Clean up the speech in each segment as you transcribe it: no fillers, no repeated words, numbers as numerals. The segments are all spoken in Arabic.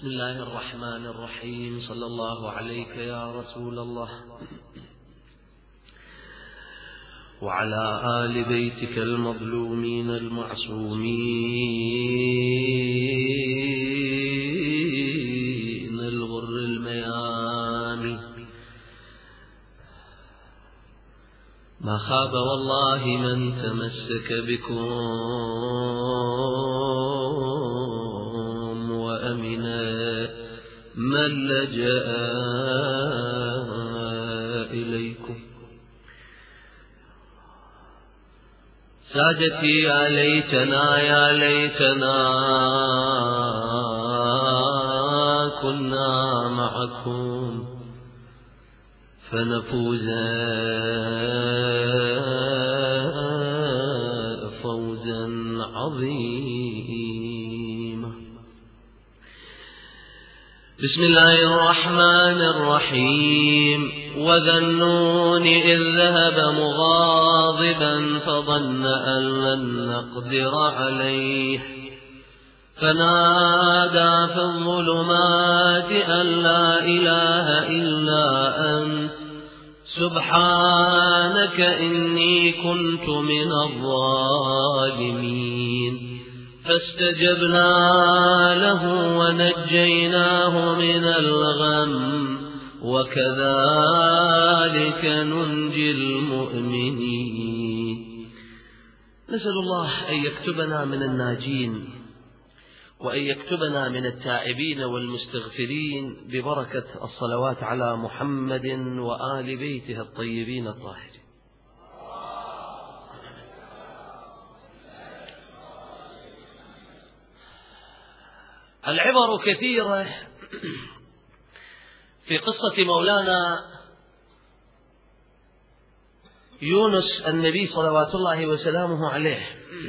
بسم الله الرحمن الرحيم. صلى الله عليك يا رسول الله وعلى آل بيتك المظلومين المعصومين الغر الميامين. ما خاب والله من تمسك بكم وأمن من لجأ إليكم. سادتي يا ليتنا يا ليتنا كنا معكم فنفوز فوزا عظيما. بسم الله الرحمن الرحيم. وذا النون إذ ذهب مغاضبا فظن أن لن نقدر عليه فنادى في الظلمات أن لا إله إلا أنت سبحانك إني كنت من الظالمين. فاستجبنا له ونجيناه من الغم وكذلك ننجي المؤمنين. نسأل الله أن يكتبنا من الناجين وأن يكتبنا من التائبين والمستغفرين ببركة الصلوات على محمد وآل بيته الطيبين الطاهرين. العبر كثيرة في قصة مولانا يونس النبي صلوات الله وسلامه عليه،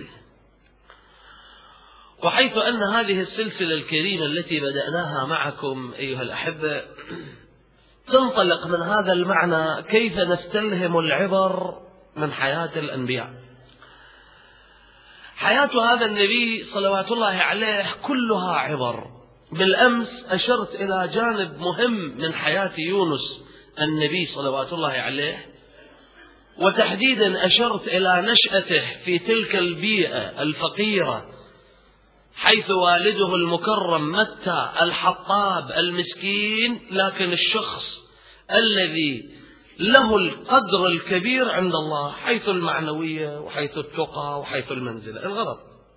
وحيث أن هذه السلسلة الكريمة التي بدأناها معكم أيها الأحبة تنطلق من هذا المعنى كيف نستلهم العبر من حياة الأنبياء. حياة هذا النبي صلوات الله عليه كلها عبر. بالأمس أشرت إلى جانب مهم من حياة يونس النبي صلوات الله عليه، وتحديدا أشرت إلى نشأته في تلك البيئة الفقيرة حيث والده المكرم متى الحطاب المسكين، لكن الشخص الذي له القدر الكبير عند الله حيث المعنوية وحيث التقى وحيث المنزلة. الغرض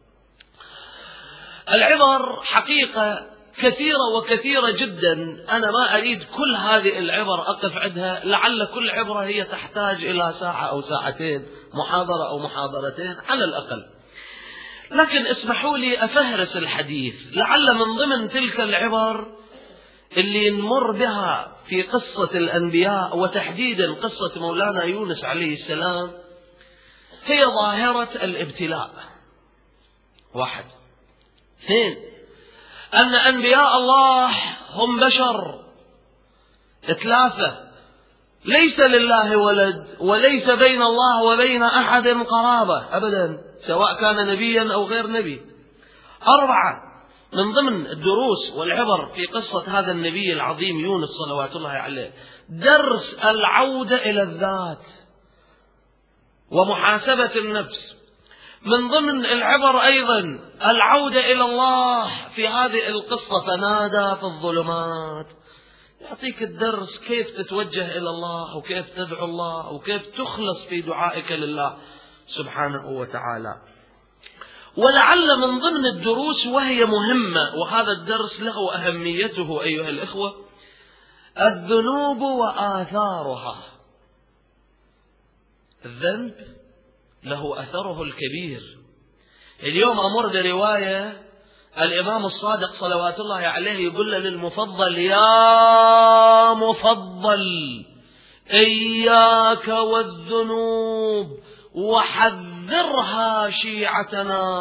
العبر حقيقة كثيرة وكثيرة جدا. أنا ما أريد كل هذه العبر أقف عندها، لعل كل عبرة هي تحتاج إلى ساعة أو ساعتين، محاضرة أو محاضرتين على الأقل، لكن اسمحوا لي أفهرس الحديث. لعل من ضمن تلك العبر اللي نمر بها في قصة الأنبياء وتحديدا قصة مولانا يونس عليه السلام هي ظاهرة الابتلاء. 1. 2. أن أنبياء الله هم بشر. 3. ليس لله ولد وليس بين الله وبين أحد قرابة أبدا، سواء كان نبيا أو غير نبي. 4. من ضمن الدروس والعبر في قصة هذا النبي العظيم يونس صلوات الله عليه درس العودة إلى الذات ومحاسبة النفس. من ضمن العبر أيضا العودة إلى الله في هذه القصة. فنادى في الظلمات، يعطيك الدرس كيف تتوجه إلى الله وكيف تدعو الله وكيف تخلص في دعائك لله سبحانه وتعالى. ولعل من ضمن الدروس وهي مهمة، وهذا الدرس له أهميته أيها الإخوة، الذنوب وآثارها. الذنب له أثره الكبير. اليوم أمر برواية الإمام الصادق صلوات الله عليه يقول للمفضل: يا مفضل إياك والذنوب وحذرها شيعتنا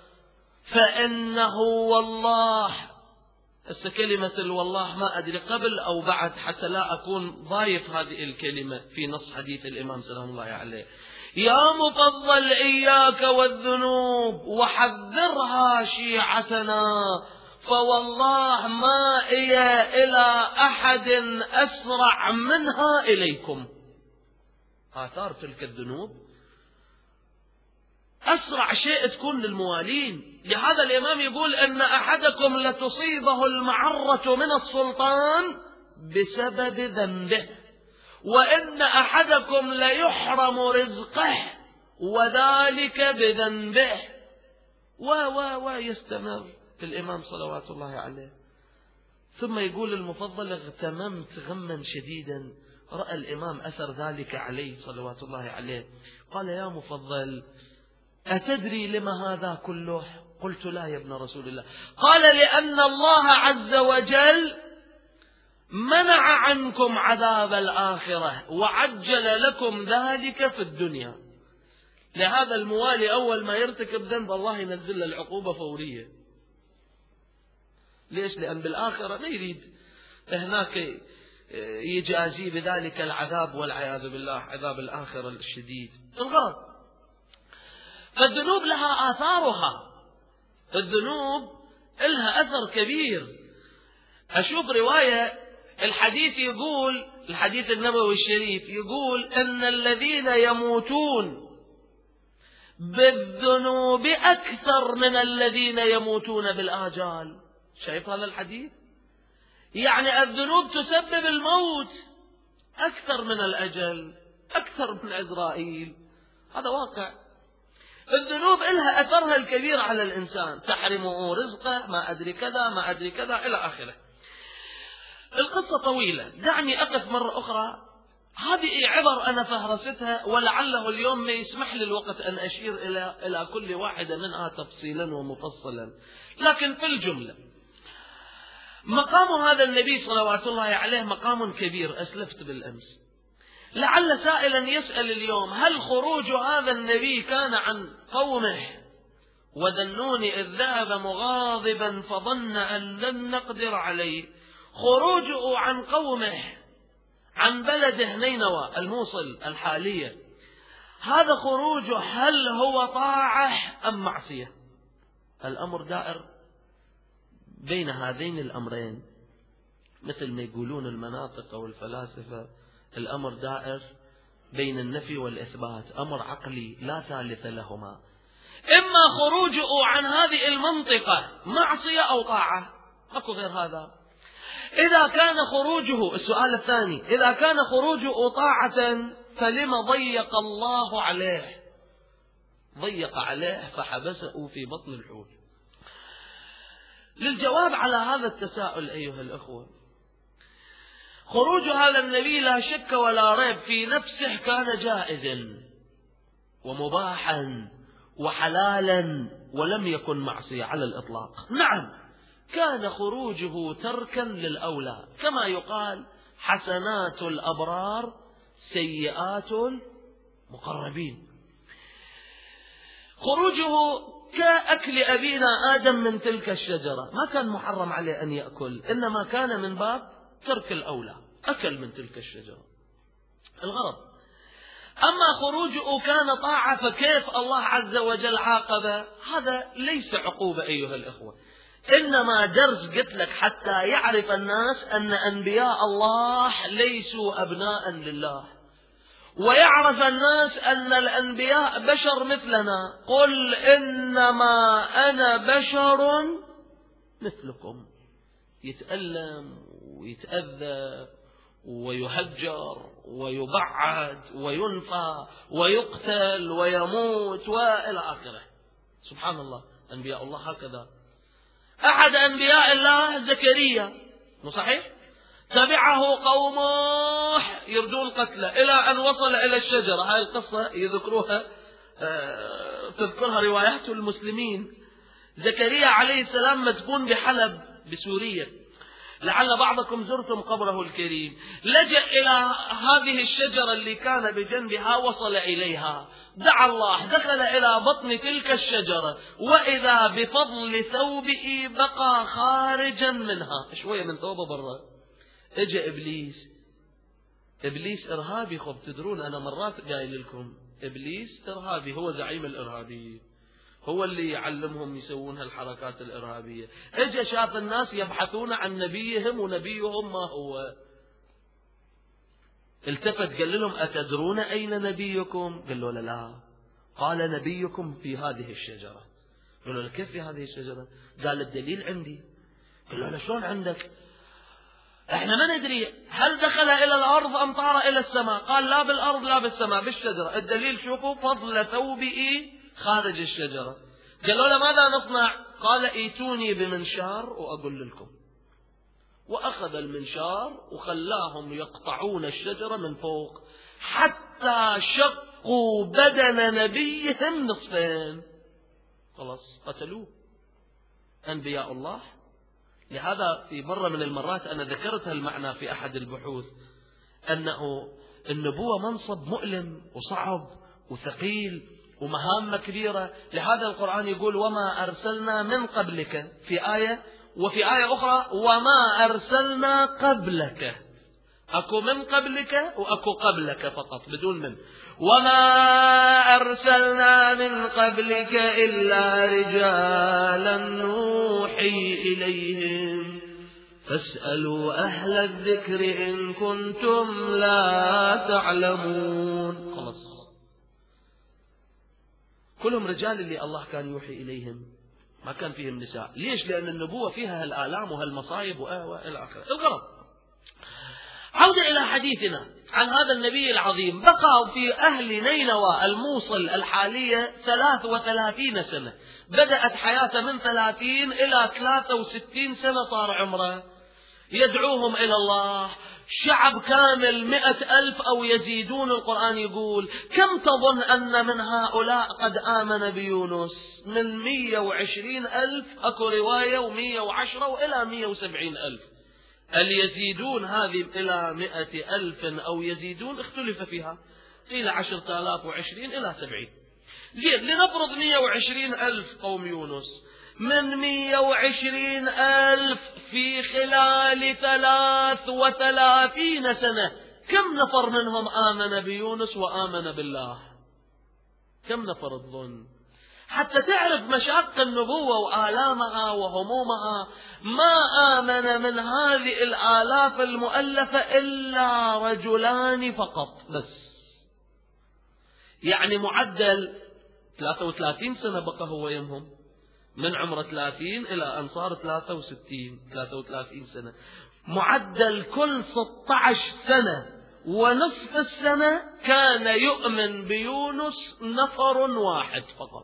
فإنه والله. كلمة الوالله ما أدري قبل أو بعد حتى لا أكون ضايف هذه الكلمة في نص حديث الإمام سلام الله عليه. يا مفضل إياك والذنوب وحذرها شيعتنا فوالله ما هي إلى أحد أسرع منها إليكم. آثار تلك الذنوب أسرع شيء تكون للموالين. لهذا الإمام يقول أن أحدكم لتصيبه المعرة من السلطان بسبب ذنبه، وإن أحدكم ليحرم رزقه وذلك بذنبه. ويستمر الإمام صلوات الله عليه. ثم يقول المفضل: اغتممت غما شديدا. رأى الإمام أثر ذلك عليه صلوات الله عليه، قال: يا مفضل، أتدري لما هذا كله؟ قلت: لا يا ابن رسول الله. قال: لأن الله عز وجل منع عنكم عذاب الآخرة وعجل لكم ذلك في الدنيا. لهذا الموالي أول ما يرتكب ذنب الله ينزل له العقوبة فورية. ليش؟ لأن بالآخرة ما يريد هناك يجازي بذلك العذاب والعياذ بالله، عذاب الآخرة الشديد الغرض. فالذنوب لها آثارها، الذنوب لها أثر كبير. أشوف رواية الحديث يقول، الحديث النبوي الشريف يقول أن الذين يموتون بالذنوب أكثر من الذين يموتون بالآجال. شايف هذا الحديث؟ يعني الذنوب تسبب الموت أكثر من الأجل، أكثر من عزرائيل. هذا واقع. الذنوب لها أثرها الكبير على الإنسان، تحرمه رزقه، ما أدري كذا ما أدري كذا إلى آخره. القصة طويلة، دعني أقف مرة أخرى. هذه عبر أنا فهرستها، ولعله اليوم ما يسمح لي الوقت أن أشير إلى كل واحدة منها تفصيلا ومفصلا، لكن في الجملة مقام هذا النبي صلوات الله عليه مقام كبير. أسلفت بالأمس، لعل سائلا يسأل اليوم: هل خروج هذا النبي كان عن قومه وذنون إذ ذهب مغاضبا فظن أن لن نقدر عليه؟ خروجه عن قومه، عن بلده نينوى الموصل الحالية، هذا خروجه هل هو طاعة أم معصية؟ الأمر دائر بين هذين الأمرين، مثل ما يقولون المناطق والفلاسفة، الأمر دائر بين النفي والإثبات، أمر عقلي لا ثالث لهما. إما خروجه عن هذه المنطقة معصية أو طاعة، أكو غير هذا. إذا كان خروجه، السؤال الثاني، إذا كان خروجه طاعة فلما ضيق الله عليه؟ ضيق عليه فحبسه في بطن الحوت. للجواب على هذا التساؤل أيها الأخوة، خروج هذا النبي لا شك ولا ريب في نفسه كان جائزا ومباحا وحلالا، ولم يكن معصية على الإطلاق. نعم، كان خروجه تركا للأولى، كما يقال: حسنات الأبرار سيئات المقربين. خروجه كأكل أبينا آدم من تلك الشجرة، ما كان محرم عليه أن يأكل، إنما كان من باب ترك الأولى، أكل من تلك الشجرة الغرض. أما خروجه كان طاعة، فكيف الله عز وجل عاقبه؟ هذا ليس عقوبة أيها الأخوة، إنما درس قلت لك حتى يعرف الناس أن أنبياء الله ليسوا أبناء لله، ويعرف الناس أن الأنبياء بشر مثلنا. قل إنما أنا بشر مثلكم، يتألم ويتأذى ويهجر ويبعد وينفى ويقتل ويموت وإلى آخره. سبحان الله، أنبياء الله هكذا. أحد أنبياء الله زكريا، مو صحيح؟ تبعه قومه يردون قتله إلى أن وصل إلى الشجرة. هاي القصة يذكروها، تذكرها روايات المسلمين. زكريا عليه السلام مدفون بحلب بسوريا، لعل بعضكم زرتم قبره الكريم. لجأ إلى هذه الشجرة اللي كان بجنبها، وصل إليها، دعا الله، دخل إلى بطن تلك الشجرة، وإذا بفضل ثوبه بقى خارجا منها، شوية من ثوبه برا. اجى إبليس إرهابي. خب تدرون أنا مرات قايل لكم إبليس إرهابي، هو زعيم الإرهابي، هو اللي يعلمهم يسوون هالحركات الإرهابية. اجى شاف الناس يبحثون عن نبيهم ونبيهم ما هو، التفت قال لهم أتدرون أين نبيكم؟ قالوا له لا. قال نبيكم في هذه الشجرة. قالوا له كيف في هذه الشجرة؟ قال الدليل عندي. قالوا له شلون عندك؟ احنا ما ندري هل دخل إلى الأرض أم طار إلى السماء. قال لا بالأرض لا بالسماء، بالشجرة. الدليل شوفوا فضل ثوبه خارج الشجرة. قالوا له ماذا نصنع؟ قال ائتوني بمنشار وأقول لكم. وأخذ المنشار وخلاهم يقطعون الشجرة من فوق حتى شقوا بدن نبيهم نصفين. خلاص قتلوه أنبياء الله. لهذا في مرة من المرات أنا ذكرت هالمعنى في أحد البحوث، أنه النبوة منصب مؤلم وصعب وثقيل ومهامة كبيرة. لهذا القرآن يقول وما أرسلنا من قبلك في آية، وفي آية أخرى وما أرسلنا قبلك. أكو من قبلك وأكو قبلك فقط بدون من. وما أرسلنا من قبلك إلا رجالا نوحي إليهم فاسألوا أهل الذكر إن كنتم لا تعلمون. خلاص كلهم رجال اللي الله كان يوحي إليهم، ما كان فيهم نساء. ليش؟ لأن النبوة فيها هالآلام وهالمصايب وإلى آخره. الغرض عودة إلى حديثنا عن هذا النبي العظيم. بقى في أهل نينوى الموصل الحالية 33 سنة. بدأت حياته من 30 إلى 63 سنة صار عمره، يدعوهم إلى الله. شعب كامل 100,000 أو يزيدون. القرآن يقول كم تظن أن من هؤلاء قد آمن بيونس؟ من 120,000 أكو رواية و110 وإلى 170,000. اليزيدون هذه إلى 100,000 أو يزيدون اختلف فيها، قيل 10,000 و20 إلى 70. لنفرض 120,000 قوم يونس. من 120,000 في خلال 33 سنة كم نفر منهم آمن بيونس وآمن بالله؟ كم نفر تظن؟ حتى تعرف مشاق النبوة وآلامها وهمومها. ما آمن من هذه الآلاف المؤلفة إلا رجلان فقط بس. يعني معدل 33 سنة بقى هو يمهم، من عمر 30 إلى أن صار 33 سنة. معدل كل 16 سنة ونصف السنة كان يؤمن بيونس نفر واحد فقط.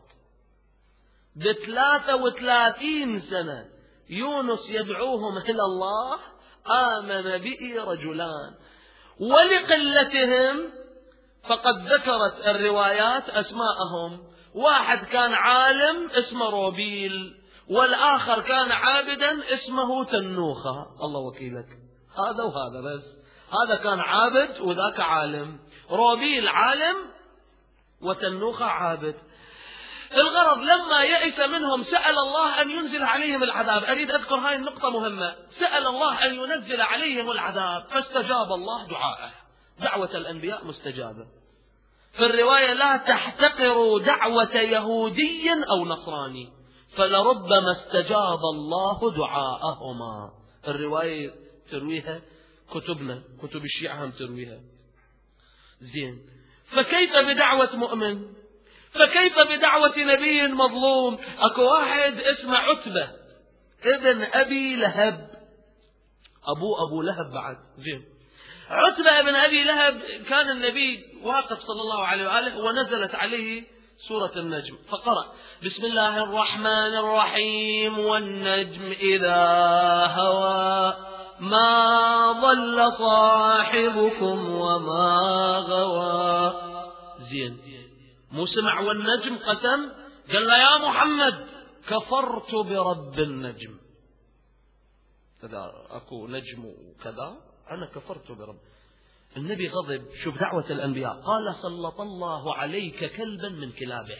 ب33 سنة يونس يدعوهم إلى الله آمن به رجلان. ولقلتهم فقد ذكرت الروايات أسماءهم. واحد كان عالم اسمه روبيل، والآخر كان عابدا اسمه تنوخة. الله وكيلك، هذا وهذا بس. هذا كان عابد وذاك عالم. روبيل عالم وتنوخة عابد. الغرض لما يئس منهم سأل الله أن ينزل عليهم العذاب. أريد أذكر هاي النقطة مهمة. سأل الله أن ينزل عليهم العذاب فاستجاب الله دعاءه. دعوة الأنبياء مستجابة. في الرواية لا تحتقروا دعوة يهودي أو نصراني فلربما استجاب الله دعاءهما. الرواية ترويها كتبنا، كتب الشيعة هم ترويها. زين، فكيف بدعوة مؤمن؟ فكيف بدعوة نبي مظلوم؟ أكو واحد اسمه عتبة ابن أبي لهب، أبو لهب بعد. زين، عتبة ابن أبي لهب كان النبي واقف صلى الله عليه وآله ونزلت عليه سورة النجم فقرأ بسم الله الرحمن الرحيم والنجم إذا هوى ما ضل صاحبكم وما غوى. زين، مو سمع والنجم قسم، قال له يا محمد كفرت برب النجم. كذا أكو نجم وكذا، أنا كفرت برب. النبي غضب. شوف دعوة الأنبياء، قال سلط الله عليك كلبا من كلابه.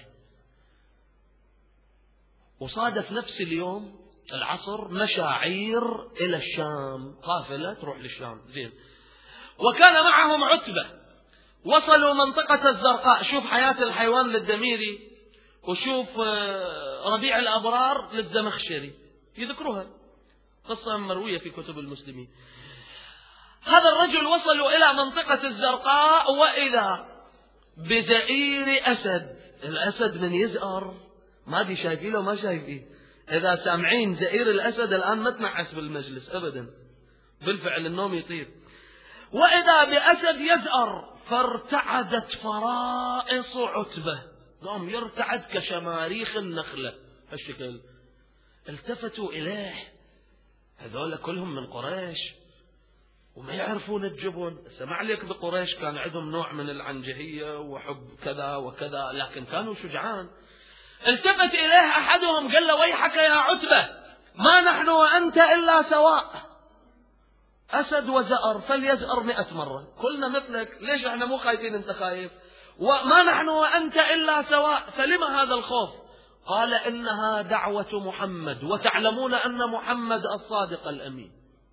وصادف نفس اليوم العصر مشاعير إلى الشام، قافلة تروح للشام. زين، وكان معهم عتبة. وصلوا منطقة الزرقاء. شوف حياة الحيوان للدميري. وشوف ربيع الأبرار للزمخشري، يذكروها قصة مروية في كتب المسلمين. هذا الرجل وصلوا إلى منطقة الزرقاء، وإذا بزئير أسد. الأسد من يزأر ما دي شايفينه ما شايفين. إذا سامعين زئير الأسد الآن ما تنعس بالمجلس أبدا، بالفعل النوم يطير. وإذا بأسد يزأر، فارتعدت فرائص عتبة، قام يرتعد كشماريخ النخلة هالشكل. التفتوا إليه، هذول كلهم من قريش وما يعرفون الجبن. سمع لك بقريش كان عندهم نوع من العنجهية وحب كذا وكذا، لكن كانوا شجعان. التفت إليه أحدهم قال له: ويحك يا عتبة، ما نحن وأنت إلا سواء. أسد وزأر فليزأر 100 مرة، كلنا مثلك، ليش احنا مو خايفين انت خايف؟ وما نحن وأنت إلا سواء، فلما هذا الخوف؟ قال: إنها دعوة محمد، وتعلمون أن محمد الصادق الأمين.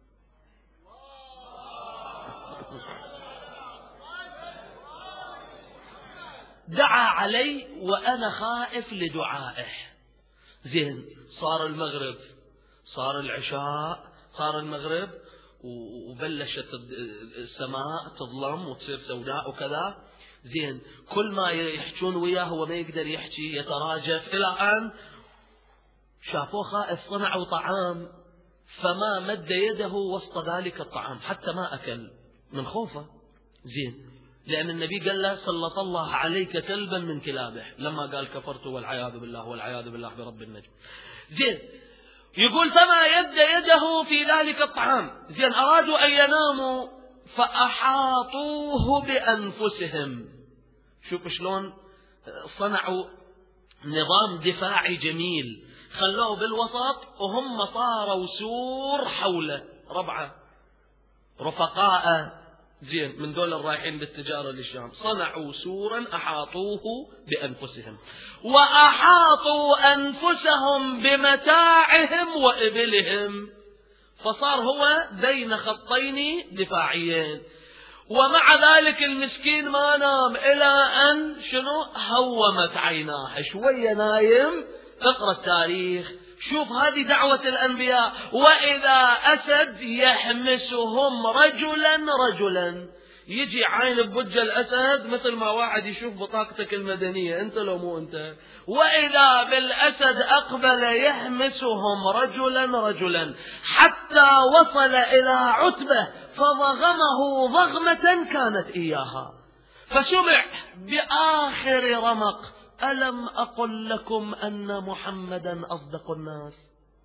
دعا علي وأنا خائف لدعائه. زين، صار المغرب، صار العشاء، صار المغرب، وبلشت السماء تظلم وتصير سوداء وكذا. زين، كل ما يحجون وياه هو ما يقدر يحكي، يتراجف، إلى أن شافوه خائف صنعوا طعام، فما مد يده وسط ذلك الطعام حتى ما أكل من خوفه. زين، لأن النبي قال له: سلط الله عليك كلبا من كلابه، لما قال كفرت والعياذ بالله والعياذ بالله برب النجم. زين، يقول: فما يد يده في ذلك الطعام. زين، أرادوا أن يناموا فأحاطوه بأنفسهم. شوف شلون صنعوا نظام دفاعي جميل، خلوه بالوسط وهم صاروا سور حوله، ربعه رفقاء. زين، من دول الرايحين بالتجارة للشام، صنعوا سورا أحاطوه بأنفسهم، وأحاطوا أنفسهم بمتاعهم وإبلهم، فصار هو بين خطين دفاعيين. ومع ذلك المسكين ما نام إلى أن شنو هومت عيناه، شوية نايم. اقرأ التاريخ، شوف هذه دعوة الأنبياء. وإذا أسد يحمسهم رجلا رجلا، يجي عين بوجه الأسد مثل ما واحد يشوف بطاقتك المدنية أنت لو مو أنت. وإذا بالأسد أقبل يحمسهم رجلا رجلا، حتى وصل إلى عتبة فضغمه ضغمة كانت إياها، فسمع بآخر رمق: ألم أقل لكم أن محمدا أصدق الناس؟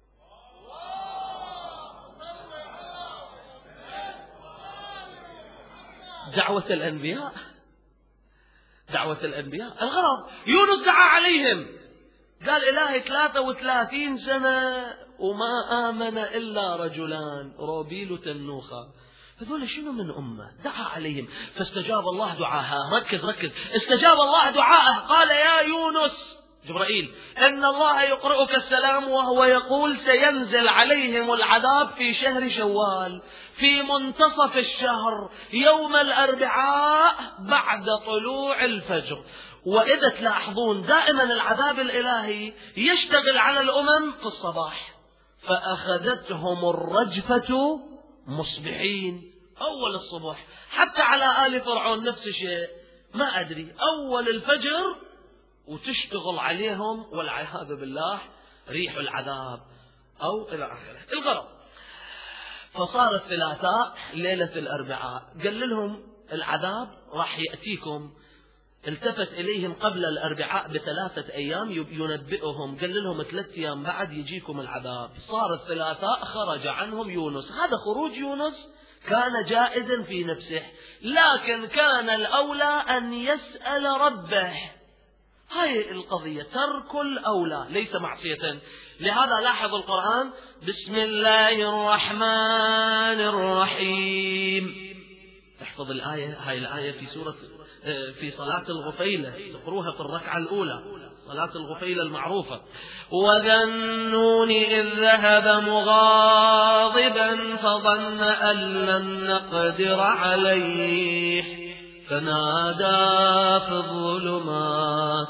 دعوة الأنبياء، دعوة الأنبياء. الغرض يونس دعا عليهم، قال: إلهي 33 سنة وما آمن إلا رجلان روبيل تنوخة، هذول شنو من أمة؟ دعا عليهم فاستجاب الله دعاها. ركز ركز، استجاب الله دعاءه. قال: يا يونس، جبرائيل، إن الله يقرئك السلام وهو يقول: سينزل عليهم العذاب في شهر شوال، في منتصف الشهر، يوم الأربعاء بعد طلوع الفجر. وإذا تلاحظون دائما العذاب الإلهي يشتغل على الأمم في الصباح، فأخذتهم الرجفة مصبحين أول الصبح. حتى على آل فرعون نفس الشيء، ما أدري، أول الفجر وتشتغل عليهم والعياذ بالله ريح العذاب أو إلى آخره. الغرض، فصار الثلاثاء ليلة الأربعاء، قال لهم العذاب راح يأتيكم. التفت إليهم قبل الأربعاء ب3 أيام ينبئهم، قال لهم 3 أيام بعد يجيكم العذاب. صار الثلاثاء خرج عنهم يونس. هذا خروج يونس كان جائزا في نفسه، لكن كان الأولى أن يسأل ربه. هاي القضية، ترك الأولى ليس معصية. لهذا لاحظ القرآن: بسم الله الرحمن الرحيم. احفظ الآية، هاي الآية في سورة في صلاة الغفيلة، تقروها في الركعة الأولى، صلاة الغفيلة المعروفة. وذا النون إذ ذهب مغاضبا فظن أن لن نقدر عليه، فنادى في الظلمات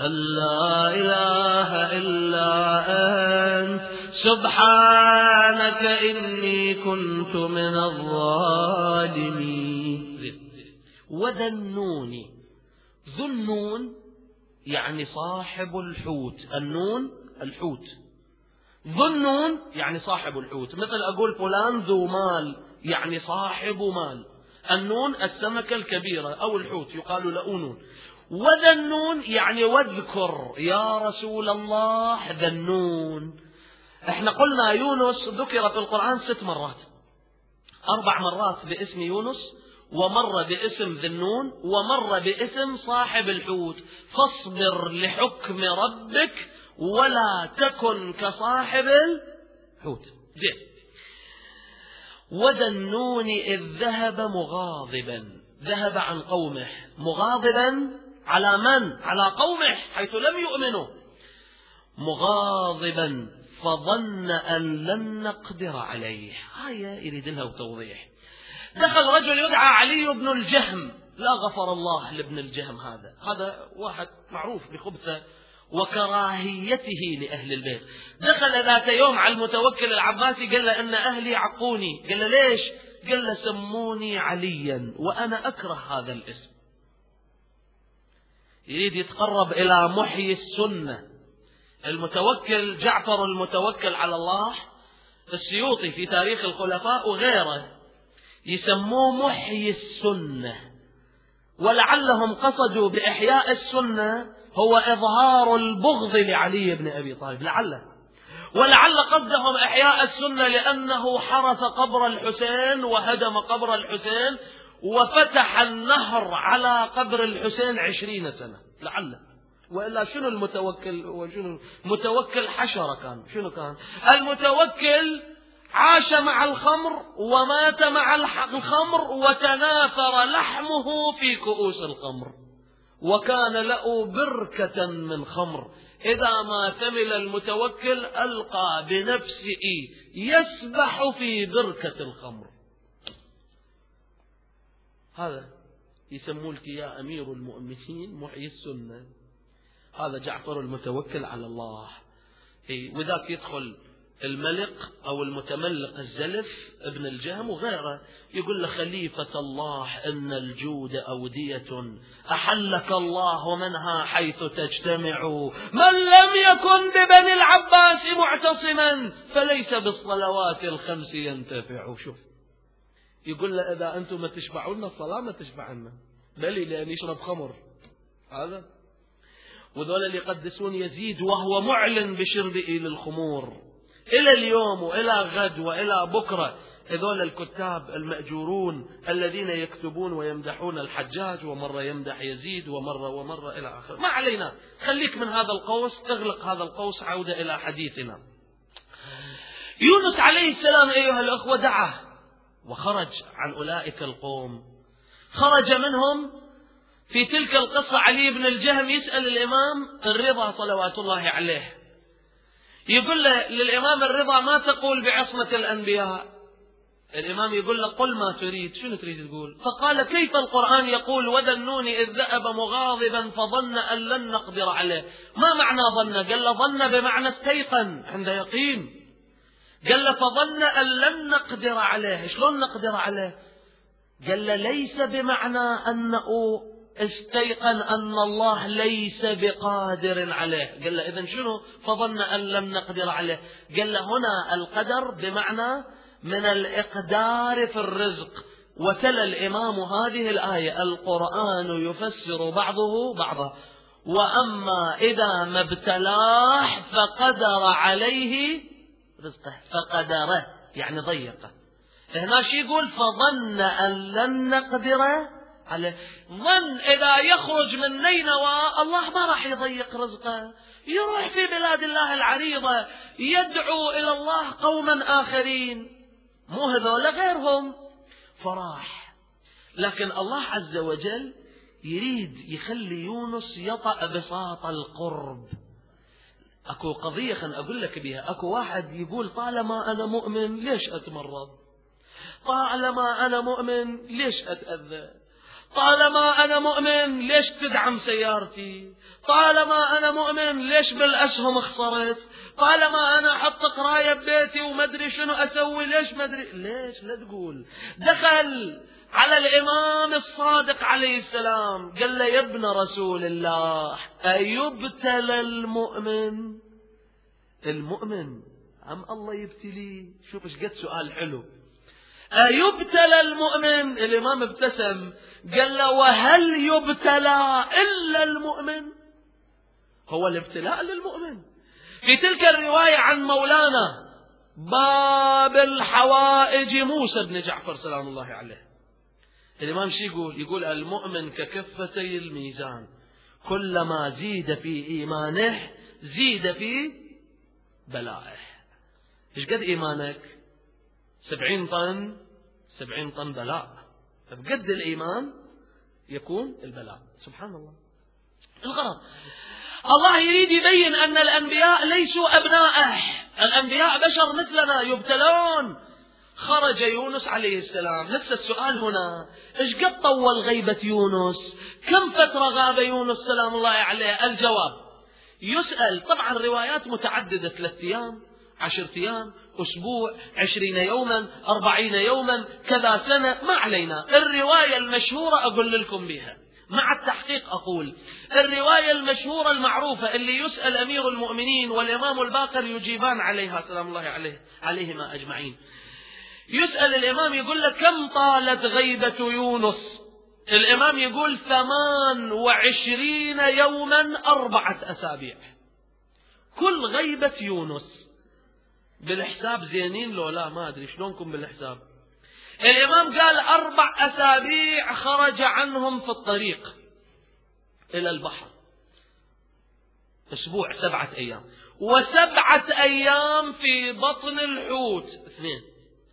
أن لا إله إلا أنت سبحانك إني كنت من الظالمين. وذا النون، ذو النون يعني صاحب الحوت، النون الحوت، ذو النون يعني صاحب الحوت. مثل أقول فلان ذو مال يعني صاحب مال. النون السمكة الكبيرة أو الحوت يقال له نون. وذا النون يعني واذكر يا رسول الله ذا النون. احنا قلنا يونس ذكر في القرآن 6 مرات، 4 مرات باسم يونس، ومرة باسم ذي النون، ومرة باسم صاحب الحوت. فاصبر لحكم ربك ولا تكن كصاحب الحوت. زين. وذا النون إذ ذهب مغاضبا، ذهب عن قومه مغاضبا على من؟ على قومه حيث لم يؤمنوا. مغاضبا فظن أن لن نقدر عليه. آية يريد لها توضيح. دخل رجل يدعى علي بن الجهم، لا غفر الله لابن الجهم. هذا واحد معروف بخبثه وكراهيته لأهل البيت. دخل ذات يوم على المتوكل العباسي قال له إن أهلي عقوني. قال له ليش؟ قال له سموني عليا وأنا أكره هذا الاسم. يريد يتقرب إلى محيي السنة. المتوكل جعفر المتوكل على الله، السيوطي في تاريخ الخلفاء وغيره يسموه محيي السنة، ولعلهم قصدوا بإحياء السنة هو إظهار البغض لعلي بن أبي طالب، ولعل قصدهم إحياء السنة لأنه حرث قبر الحسين وهدم قبر الحسين وفتح النهر على قبر الحسين 20 سنة لعله. وإلا شنو المتوكل؟ وشنو المتوكل؟ حشرة كان. شنو كان المتوكل؟ عاش مع الخمر ومات مع الخمر وتناثر لحمه في كؤوس الخمر، وكان له بركة من خمر. إذا ما ثمل المتوكل ألقى بنفسه يسبح في بركة الخمر. هذا يسمولك يا أمير المؤمنين محيي السنة. هذا جعفر المتوكل على الله. وذاك يدخل الملك أو المتملق الزلف ابن الجهم وغيره يقول له خليفة الله إن الجود أودية أحلك الله منها حيث تجتمع، من لم يكن ببني العباس معتصما فليس بالصلوات الخمس ينتفع. شوف يقول له إذا أنتم ما تشبعون الصلاة ما تشبعنا، بل لأن يشرب خمر. هذا وذول اللي يقدسون يزيد وهو معلن بشربه للخمور إلى اليوم وإلى غد وإلى بكرة. هذول الكتاب المأجورون الذين يكتبون ويمدحون الحجاج، ومرة يمدح يزيد ومرة إلى آخره. ما علينا، خليك من هذا القوس، اغلق هذا القوس، عودة إلى حديثنا. يونس عليه السلام أيها الأخوة دعا وخرج عن أولئك القوم. خرج منهم في تلك القصة علي بن الجهم يسأل الإمام الرضا صلوات الله عليه، يقول للإمام الرضا ما تقول بعصمة الأنبياء؟ الإمام يقول له قل ما تريد. شنو تريد تقول؟ فقال كيف القرآن يقول وذا النون إذ ذهب مغاضبا فظن أن لن نقدر عليه؟ ما معنى ظن؟ قال له ظن بمعنى استيقن عند يقين. قال له فظن أن لن نقدر عليه. شلون نقدر عليه؟ قال له ليس بمعنى أنه استيقن أن الله ليس بقادر عليه. قال له إذن شنو فظن أن لم نقدر عليه؟ قال له هنا القدر بمعنى من الإقدار في الرزق. وتلا الإمام هذه الآية القرآن يفسر بعضه بعضا. وأما إذا ما ابتلاه فقدر عليه رزقه، فقدره يعني ضيقه. هنا شي يقول فظن أن لن نقدر عليه. ظن إذا يخرج من نينوى الله ما راح يضيق رزقه، يروح في بلاد الله العريضة يدعو إلى الله قوما آخرين مو هذول غيرهم، فراح. لكن الله عز وجل يريد يخلي يونس يطأ بساط القرب. أكو قضية خلنا أقول لك بها. أكو واحد يقول طالما أنا مؤمن ليش أتمرض؟ طالما أنا مؤمن ليش أتأذى؟ طالما أنا مؤمن ليش تدعم سيارتي؟ طالما أنا مؤمن ليش بالأسهم خسرت؟ طالما أنا أحط قراية ببيتي ومدري شنو أسوي، ليش مدري ليش؟ لا تقول. دخل على الإمام الصادق عليه السلام قال له: يا ابن رسول الله، أيبتلى المؤمن؟ المؤمن أم الله يبتليه؟ شوف ايش قد سؤال حلو. أيبتلى المؤمن؟ الإمام ابتسم قال له: وهل يبتلى إلا المؤمن؟ هو الابتلاء للمؤمن. في تلك الرواية عن مولانا باب الحوائج موسى بن جعفر سلام الله عليه، الإمام شو يقول المؤمن ككفتي الميزان، كلما زيد في إيمانه زيد في بلائه. إيش قد إيمانك؟ 70 طن، 70 طن بلاء، فبقد الإيمان يكون البلاء. سبحان الله. الغرض الله يريد يبين أن الأنبياء ليسوا أبناءه، الأنبياء بشر مثلنا يبتلون. خرج يونس عليه السلام. لسه السؤال هنا: إيش قد طول غيبة يونس؟ كم فترة غاب يونس سلام الله عليه؟ الجواب: يسأل. طبعا روايات متعددة، 3 أيام، 10 أيام، أسبوع، 20 يوما، 40 يوما، كذا سنة، ما علينا. الرواية المشهورة أقول لكم بها مع التحقيق. أقول الرواية المشهورة المعروفة اللي يسأل أمير المؤمنين والإمام الباقر يجيبان عليها سلام الله عليهما أجمعين. يسأل الإمام يقول لك: كم طالت غيبة يونس؟ الإمام يقول 28 يوما 4 أسابيع. كل غيبة يونس بالحساب زينين لو لا؟ ما أدري شلونكم بالحساب. الإمام قال 4 أسابيع خرج عنهم في الطريق إلى البحر، أسبوع 7 أيام، و7 أيام في بطن الحوت 2،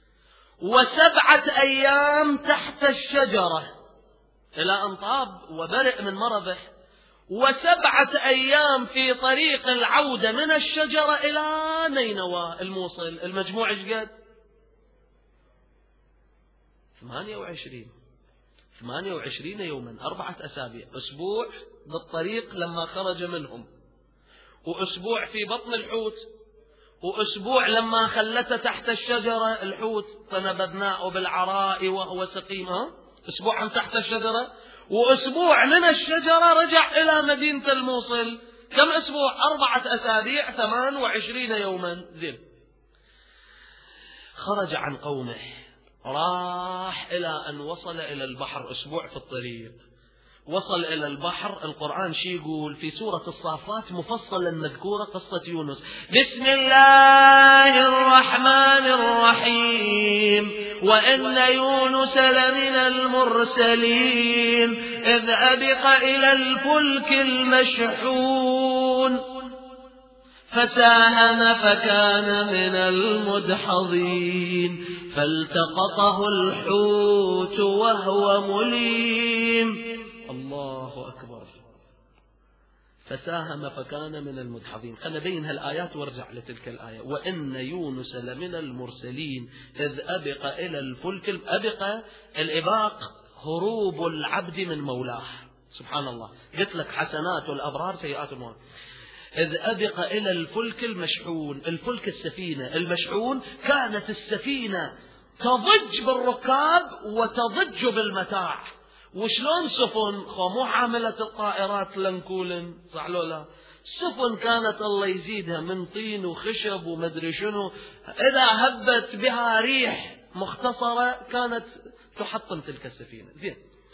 و7 أيام تحت الشجرة إلى أن طاب وبرئ من مرضه، و7 أيام في طريق العودة من الشجرة إلى نينوى الموصل. المجموع ايش قد؟ 28 يوما 4 أسابيع. أسبوع بالطريق لما خرج منهم، وأسبوع في بطن الحوت، وأسبوع لما خلته تحت الشجرة الحوت فنبذناه بالعراء وهو سقيم، أسبوع تحت الشجرة، وأسبوع من الشجرة رجع إلى مدينة الموصل. كم أسبوع؟ 4 أسابيع 28 يوما. زين. خرج عن قومه، راح إلى أن وصل إلى البحر، أسبوع في الطريق، وصل إلى البحر. القرآن شي يقول في سورة الصافات مفصلا مذكورة قصة يونس: بسم الله الرحمن الرحيم وإن يونس لمن المرسلين إذ أبق إلى الفلك المشحون فساهم فكان من المدحضين فالتقطه الحوت وهو مليم. الله أكبر. فساهم فكان من المدحضين. خلنا نبين هالآيات وارجع لتلك الآية: وإن يونس لمن المرسلين إذ أبق إلى الفلك. أبق الإباق هروب العبد من مولاه. سبحان الله. قلت لك حسنات الأبرار سيئات الموت. إذ أبق إلى الفلك المشحون. الفلك السفينة، المشحون كانت السفينة تضج بالركاب وتضج بالمتاع. وشلون سفن مو حاملة الطائرات لنكولن، صح لو لا؟ السفن كانت الله يزيدها من طين وخشب ومدري شنو، إذا هبت بها ريح مختصرة كانت تحطم تلك السفينة. زين.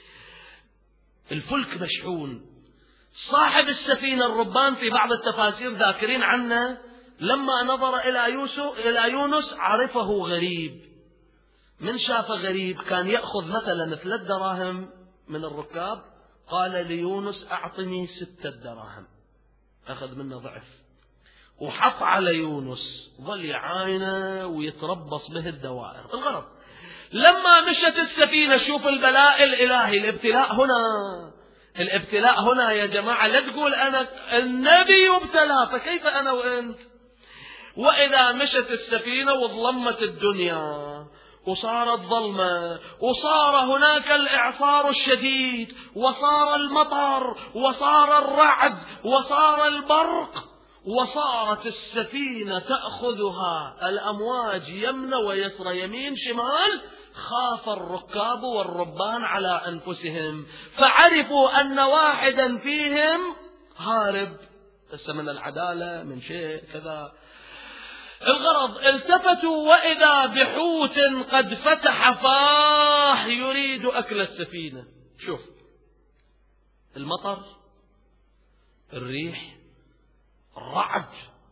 الفلك مشحون. صاحب السفينة الربان في بعض التفاسير ذاكرين عنه لما نظر إلى يونس عرفه غريب. من شاف غريب كان يأخذ مثلا 3 دراهم من الركاب، قال ليونس أعطني 6 دراهم، أخذ منه ضعف، وحط على يونس ظل يعاينه ويتربص به الدوائر. الغرض لما مشت السفينة، شوف البلاء الإلهي. الابتلاء هنا يا جماعة، لا تقول أنا النبي يبتلى فكيف أنا وأنت. وإذا مشت السفينة وظلمت الدنيا وصارت ظلمة، وصار هناك الإعصار الشديد، وصار المطر، وصار الرعد، وصار البرق، وصارت السفينة تأخذها الأمواج يمنى ويسرى يمين شمال. خاف الركاب والربان على أنفسهم، فعرفوا أن واحدا فيهم هارب من العدالة من شيء كذا. الغرض التفتوا وإذا بحوت قد فتح فاه يريد أكل السفينة. شوف المطر، الريح، الرعد،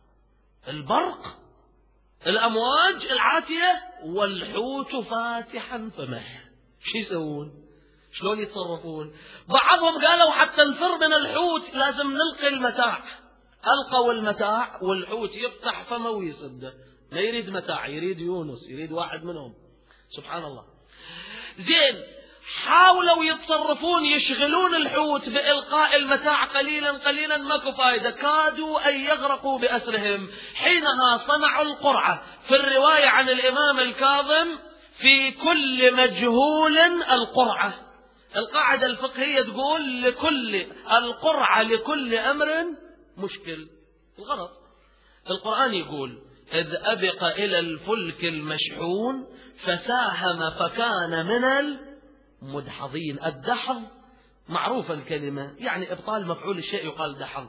البرق، الأمواج العاتية، والحوت فاتحا فمه. شو يسوون؟ شلون يتصرفون؟ بعضهم قالوا حتى نفر من الحوت لازم نلقي المتاع. ألقوا المتاع والحوت يفتح فمه ويسده. لا يريد متاع، يريد يونس، يريد واحد منهم. سبحان الله. زين، حاولوا يتصرفون يشغلون الحوت بإلقاء المتاع قليلا قليلا، ماكو فائدة، كادوا أن يغرقوا بأسرهم. حينها صنعوا القرعة. في الرواية عن الإمام الكاظم: في كل مجهول القرعة. القاعدة الفقهية تقول القرعة لكل أمر مشكل. الغرض القرآن يقول: إذ أبق إلى الفلك المشحون فساهم فكان من المدحضين. الدحض معروفة الكلمة، يعني إبطال مفعول الشيء يقال دحض.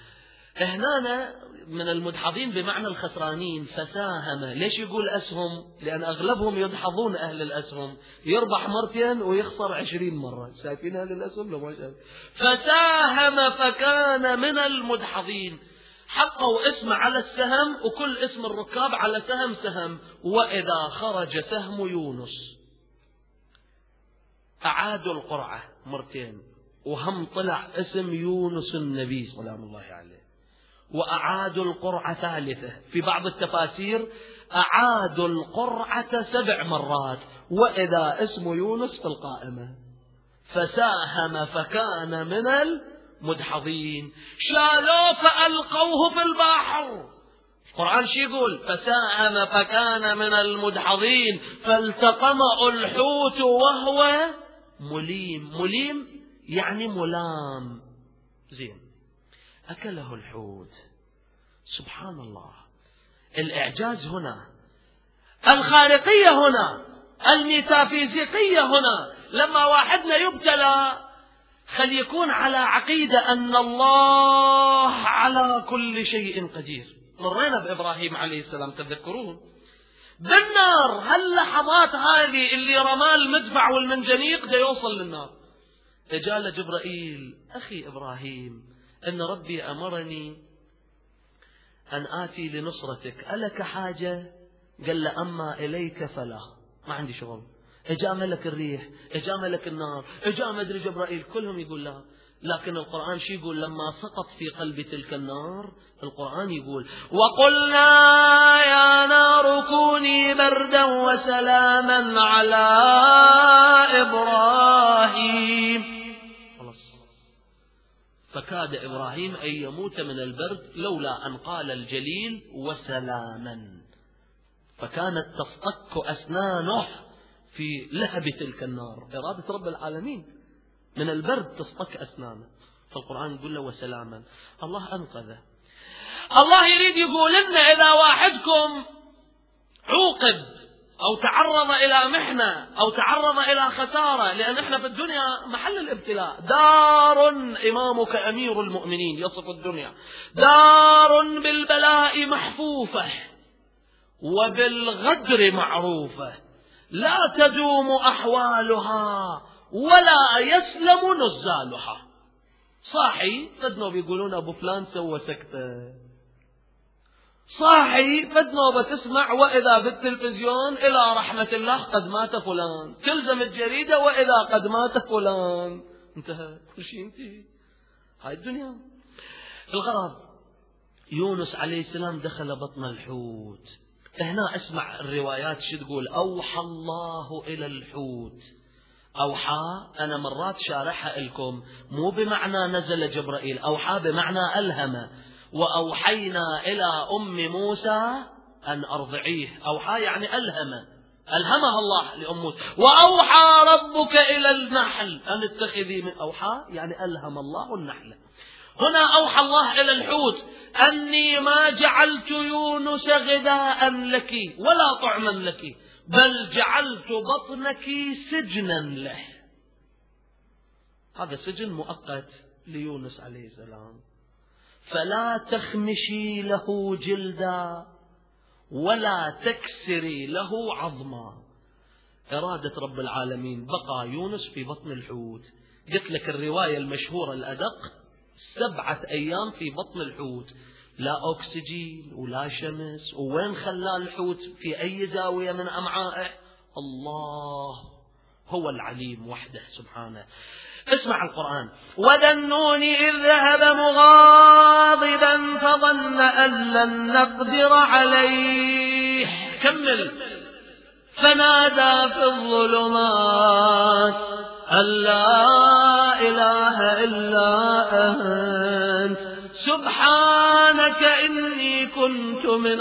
هنا من المدحضين بمعنى الخسرانين. فساهم، ليش يقول أسهم؟ لأن أغلبهم يدحضون أهل الأسهم، يربح مرتين ويخسر 20 مرة. شايفين أهل الأسهم لو ما شايف. فساهم فكان من المدحضين. حطوا اسم على السهم، وكل اسم الركاب على سهم سهم. وإذا خرج سهم يونس، أعادوا القرعة مرتين، وهم طلع اسم يونس النبي سلام الله عليه. وأعادوا القرعة ثالثة. في بعض التفاسير أعادوا القرعة 7 مرات، وإذا اسم يونس في القائمة. فساهم فكان من المدحضين. شالوه فألقوه في البحر. القرآن شو يقول؟ فساهم فكان من المدحضين فالتقمه الحوت وهو مليم. مليم يعني ملام. زين، أكله الحوت. سبحان الله. الإعجاز هنا، الخارقية هنا، الميتافيزيقية هنا. لما واحدنا يبتلى خل يكون على عقيدة أن الله على كل شيء قدير. مرينا بإبراهيم عليه السلام، تذكرون بالنار. هاللحظات هذه اللي رمال المدفع والمنجنيق ده يوصل للنار. اجى جبرائيل: أخي إبراهيم، إن ربي أمرني أن آتي لنصرتك، ألك حاجة؟ قال له: أما إليك فلا، ما عندي شغل. اجا ملك الريح، اجا ملك النار، اجا مدري جبرائيل، كلهم يقول لا. لكن القرآن شو يقول لما سقط في قلب تلك النار؟ القرآن يقول: وقلنا يا نار كوني بردا وسلاما على إبراهيم. خلاص، فكاد إبراهيم أن يموت من البرد لولا أن قال الجليل وسلاما، فكانت تصطك أسنانه في لهب تلك النار. إرادة رب العالمين، من البرد تصطك أسنانه. فالقرآن يقول له وسلاما. الله أنقذه. الله يريد يقول لنا: إذا واحدكم عوقب أو تعرض إلى محنة أو تعرض إلى خسارة، لأن إحنا في الدنيا محل الابتلاء. دار إمامك أمير المؤمنين يصف الدنيا: دار بالبلاء محفوفة وبالغدر معروفة، لا تدوم أحوالها ولا يسلم نزالها. صاحي فدنو بيقولون أبو فلان سوى سكتة، صاحي فدنو بتسمع وإذا بالتلفزيون إلى رحمة الله قد مات فلان، تلزم الجريدة وإذا قد مات فلان. انتهى كل شيء، انتهى. هاي الدنيا. الغرض يونس عليه السلام دخل بطن الحوت. هنا اسمع الروايات شو تقول: أوحى الله إلى الحوت. أوحى أنا مرات شارحها لكم مو بمعنى نزل جبرائيل، أوحى بمعنى ألهم. وأوحينا إلى أم موسى أن أرضعيه. أوحى يعني ألهم. ألهمها الله لأم موسى. وأوحى ربك إلى النحل أن اتخذي من، أوحى يعني ألهم الله النحل. هنا أوحى الله إلى الحوت أني ما جعلت يونس غذاء لك ولا طعما لك، بل جعلت بطنك سجنا له. هذا سجن مؤقت ليونس عليه السلام، فلا تخمشي له جلدا ولا تكسري له عظما. إرادة رب العالمين بقى يونس في بطن الحوت. قلت لك الرواية المشهورة الأدق 7 أيام في بطن الحوت، لا أكسجين ولا شمس. وين خلى الحوت؟ في أي زاوية من أمعائه؟ الله هو العليم وحده سبحانه. اسمع القرآن. وذا النون إذ ذهب مغاضبا فظن أن لن نقدر عليه، كمل، فنادى في الظلمات أن لا إله إلا أنت سبحانك إني كنت من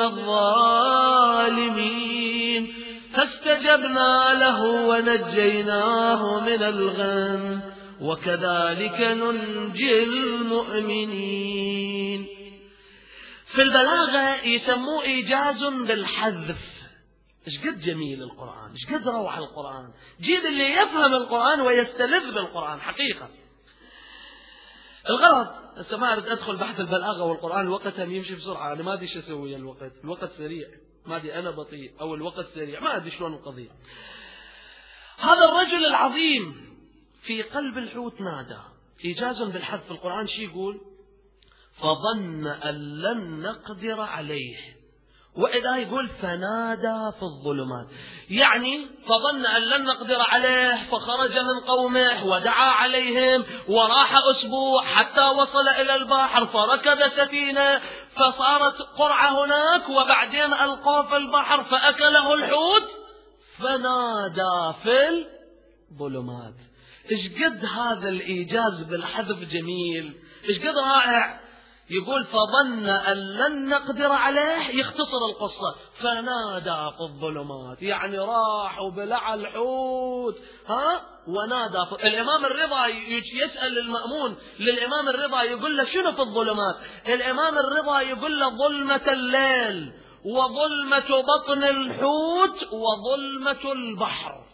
الظالمين. فاستجبنا له ونجيناه من الغم وكذلك ننجي المؤمنين. في البلاغة يسموه إيجاز بالحذف. إيش قد جميل القرآن، إيش قد روعة القرآن. جيب اللي يفهم القرآن ويستلذ بالقرآن حقيقة. الغرض هسه ما أريد أدخل بحث البلاغة والقرآن، الوقت هم يمشي بسرعة. أنا ما أدري شو أسوي، الوقت سريع، ما أدري أنا بطيء أو الوقت سريع، ما أدري شلون القضية. هذا الرجل العظيم في قلب الحوت نادى، إيجاز بالحذف. القرآن شي يقول؟ فظن أن لن نقدر عليه، وإذا يقول فنادى في الظلمات، يعني فظن أن لن نقدر عليه فخرج من قومه ودعا عليهم وراح أسبوع حتى وصل إلى البحر فركب سفينة فصارت قرعة هناك وبعدين ألقاه في البحر فأكله الحوت فنادى في الظلمات. إيش قد هذا الإيجاز بالحذف جميل، إيش قد رائع. يقول فظن أن لن نقدر عليه، يختصر القصة، فنادى في الظلمات، يعني راح وبلع الحوت ونادى في. الإمام الرضا يسأل المأمون للإمام الرضا يقول له شنو في الظلمات؟ الإمام الرضا يقول له ظلمة الليل وظلمة بطن الحوت وظلمة البحر.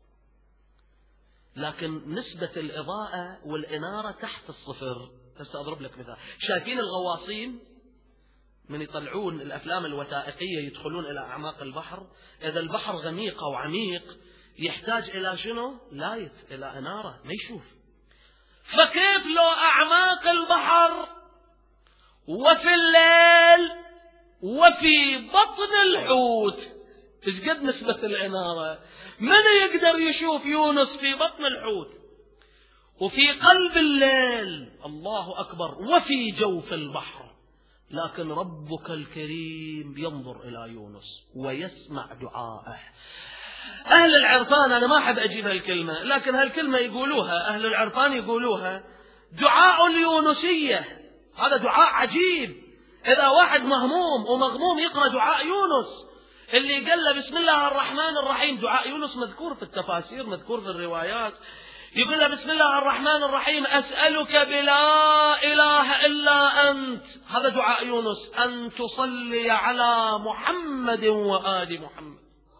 لكن نسبة الإضاءة والإنارة تحت الصفر. بس أضرب لك مثال. شايفين الغواصين من يطلعون الأفلام الوثائقية يدخلون إلى أعماق البحر؟ إذا البحر غميق أو عميق يحتاج إلى شنو؟ لايت، إلى إنارة ما يشوف. فكيف لو أعماق البحر وفي الليل وفي بطن الحوت إيش قد نسبة الإنارة؟ من يقدر يشوف يونس في بطن الحوت وفي قلب الليل؟ الله أكبر. وفي جوف البحر. لكن ربك الكريم ينظر إلى يونس ويسمع دعاءه. أهل العرفان، أنا ما أحب أجيب هالكلمة لكن هالكلمة يقولوها أهل العرفان، يقولوها دعاء اليونسية. هذا دعاء عجيب. إذا واحد مهموم ومغموم يقرأ دعاء يونس اللي قال له بسم الله الرحمن الرحيم. دعاء يونس مذكور في التفاسير، مذكور في الروايات. يقول له بسم الله الرحمن الرحيم أسألك بلا إله إلا أنت. هذا دعاء يونس، أن تصلي على محمد وآل محمد.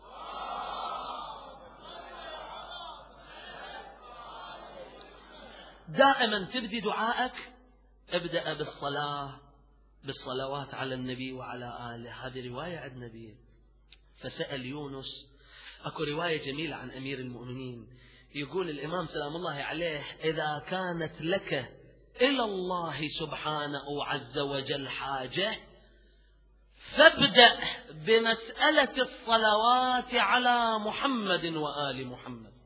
دائما تبدي دعائك ابدأ بالصلوات على النبي وعلى آله. هذه رواية عن النبي. فسأل يونس. أكو رواية جميلة عن أمير المؤمنين يقول الإمام سلام الله عليه إذا كانت لك إلى الله سبحانه عز وجل حاجة فابدأ بمسألة الصلوات على محمد وآل محمد.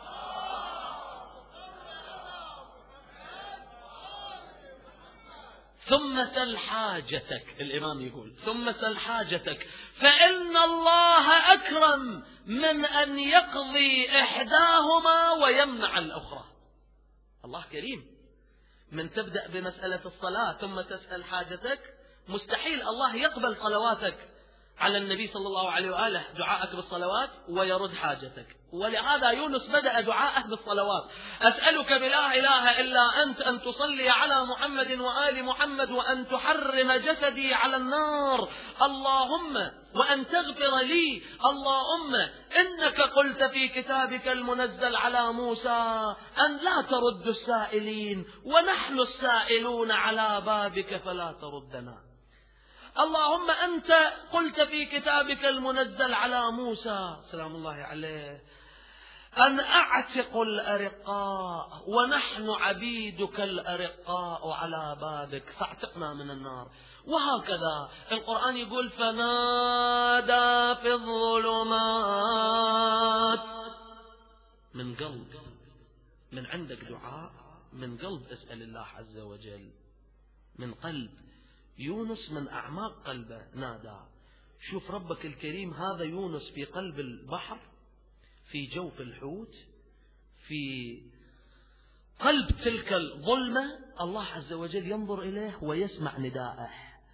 ثم سل حاجتك. الإمام يقول ثم سل حاجتك فإن الله أكرم من أن يقضي إحداهما ويمنع الأخرى. الله كريم. من تبدأ بمسألة الصلاة ثم تسأل حاجتك، مستحيل الله يقبل صلواتك على النبي صلى الله عليه وآله دعاءك بالصلوات ويرد حاجتك. ولهذا يونس بدأ دعاءه بالصلوات: أسألك بلا إله إلا أنت أن تصلي على محمد وآل محمد وأن تحرم جسدي على النار، اللهم وأن تغفر لي، اللهم إنك قلت في كتابك المنزل على موسى أن لا ترد السائلين ونحن السائلون على بابك فلا تردنا. اللهم أنت قلت في كتابك المنزل على موسى سلام الله عليه أن أعتق الأرقاء ونحن عبيدك الأرقاء على بابك فاعتقنا من النار. وهكذا القرآن يقول: فنادى في الظلمات. من قلب، من عندك دعاء من قلب اسأل الله عز وجل، من قلب. يونس من أعماق قلبه نادى. شوف ربك الكريم، هذا يونس في قلب البحر، في جوف الحوت، في قلب تلك الظلمة، الله عز وجل ينظر إليه ويسمع نداءه.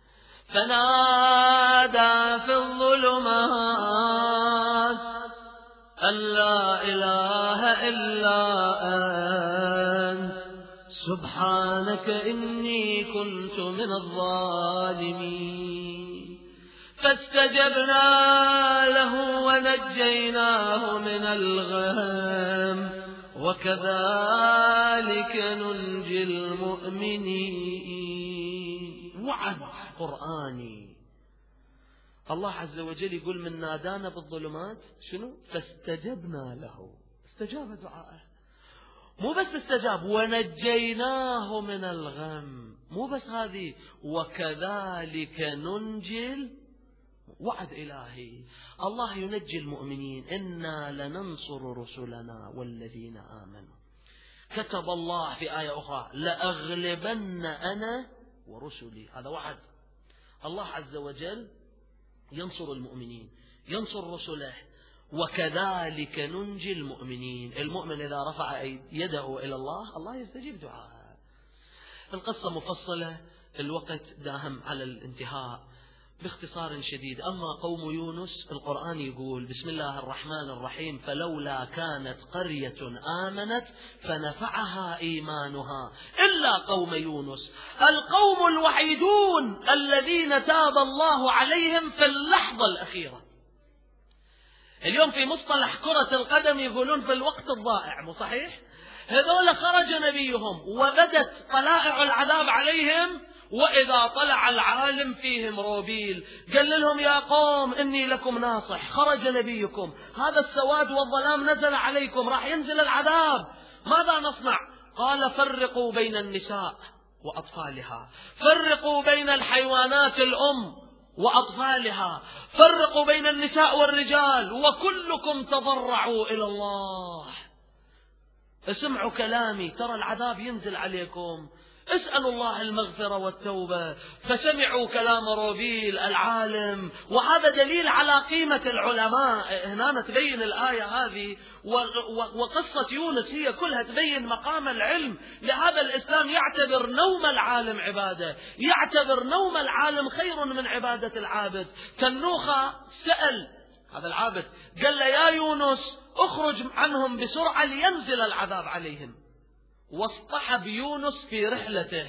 فنادى في الظلمات أن لا إله إلا أنت سبحانك إني كنت من الظالمين. فاستجبنا له ونجيناه من الغم وكذلك ننجي المؤمنين. وعد قرآني. الله عز وجل يقول: من نادانا بالظلمات شنو؟ فاستجبنا له. استجاب دعائه، مو بس استجاب، ونجيناه من الغم. مو بس هذه، وكذلك ننجي. وعد إلهي، الله ينجي المؤمنين. إنا لننصر رسلنا والذين آمنوا. كتب الله في آية أخرى: لأغلبن أنا ورسلي. هذا وعد. الله عز وجل ينصر المؤمنين، ينصر رسله. وكذلك ننجي المؤمنين. المؤمن إذا رفع يده إلى الله، الله يستجيب دعاءه. القصة مفصلة، الوقت داهم على الانتهاء. باختصار شديد: أما قوم يونس، القرآن يقول: بسم الله الرحمن الرحيم: فلولا كانت قرية آمنت فنفعها إيمانها إلا قوم يونس، القوم الوحيدون الذين تاب الله عليهم في اللحظة الأخيرة. اليوم في مصطلح كرة القدم يقولون في الوقت الضائع، مو صحيح؟ هذول خرج نبيهم وبدت طلائع العذاب عليهم، وإذا طلع العالم فيهم روبيل قال لهم: يا قوم إني لكم ناصح، خرج نبيكم، هذا السواد والظلام نزل عليكم، راح ينزل العذاب، ماذا نصنع؟ قال: فرقوا بين النساء وأطفالها، فرقوا بين الحيوانات الأم وأطفالها، فرقوا بين النساء والرجال، وكلكم تضرعوا إلى الله. اسمعوا كلامي، ترى العذاب ينزل عليكم، اسألوا الله المغفرة والتوبة. فسمعوا كلام روبيل العالم، وهذا دليل على قيمة العلماء. هنا تبين الآية هذه وقصة يونس هي كلها تبين مقام العلم. لهذا الإسلام يعتبر نوم العالم عبادة، يعتبر نوم العالم خير من عبادة العابد. تنوخة سأل هذا العابد قال له: يا يونس اخرج عنهم بسرعة لينزل العذاب عليهم. واصطحب يونس في رحلته،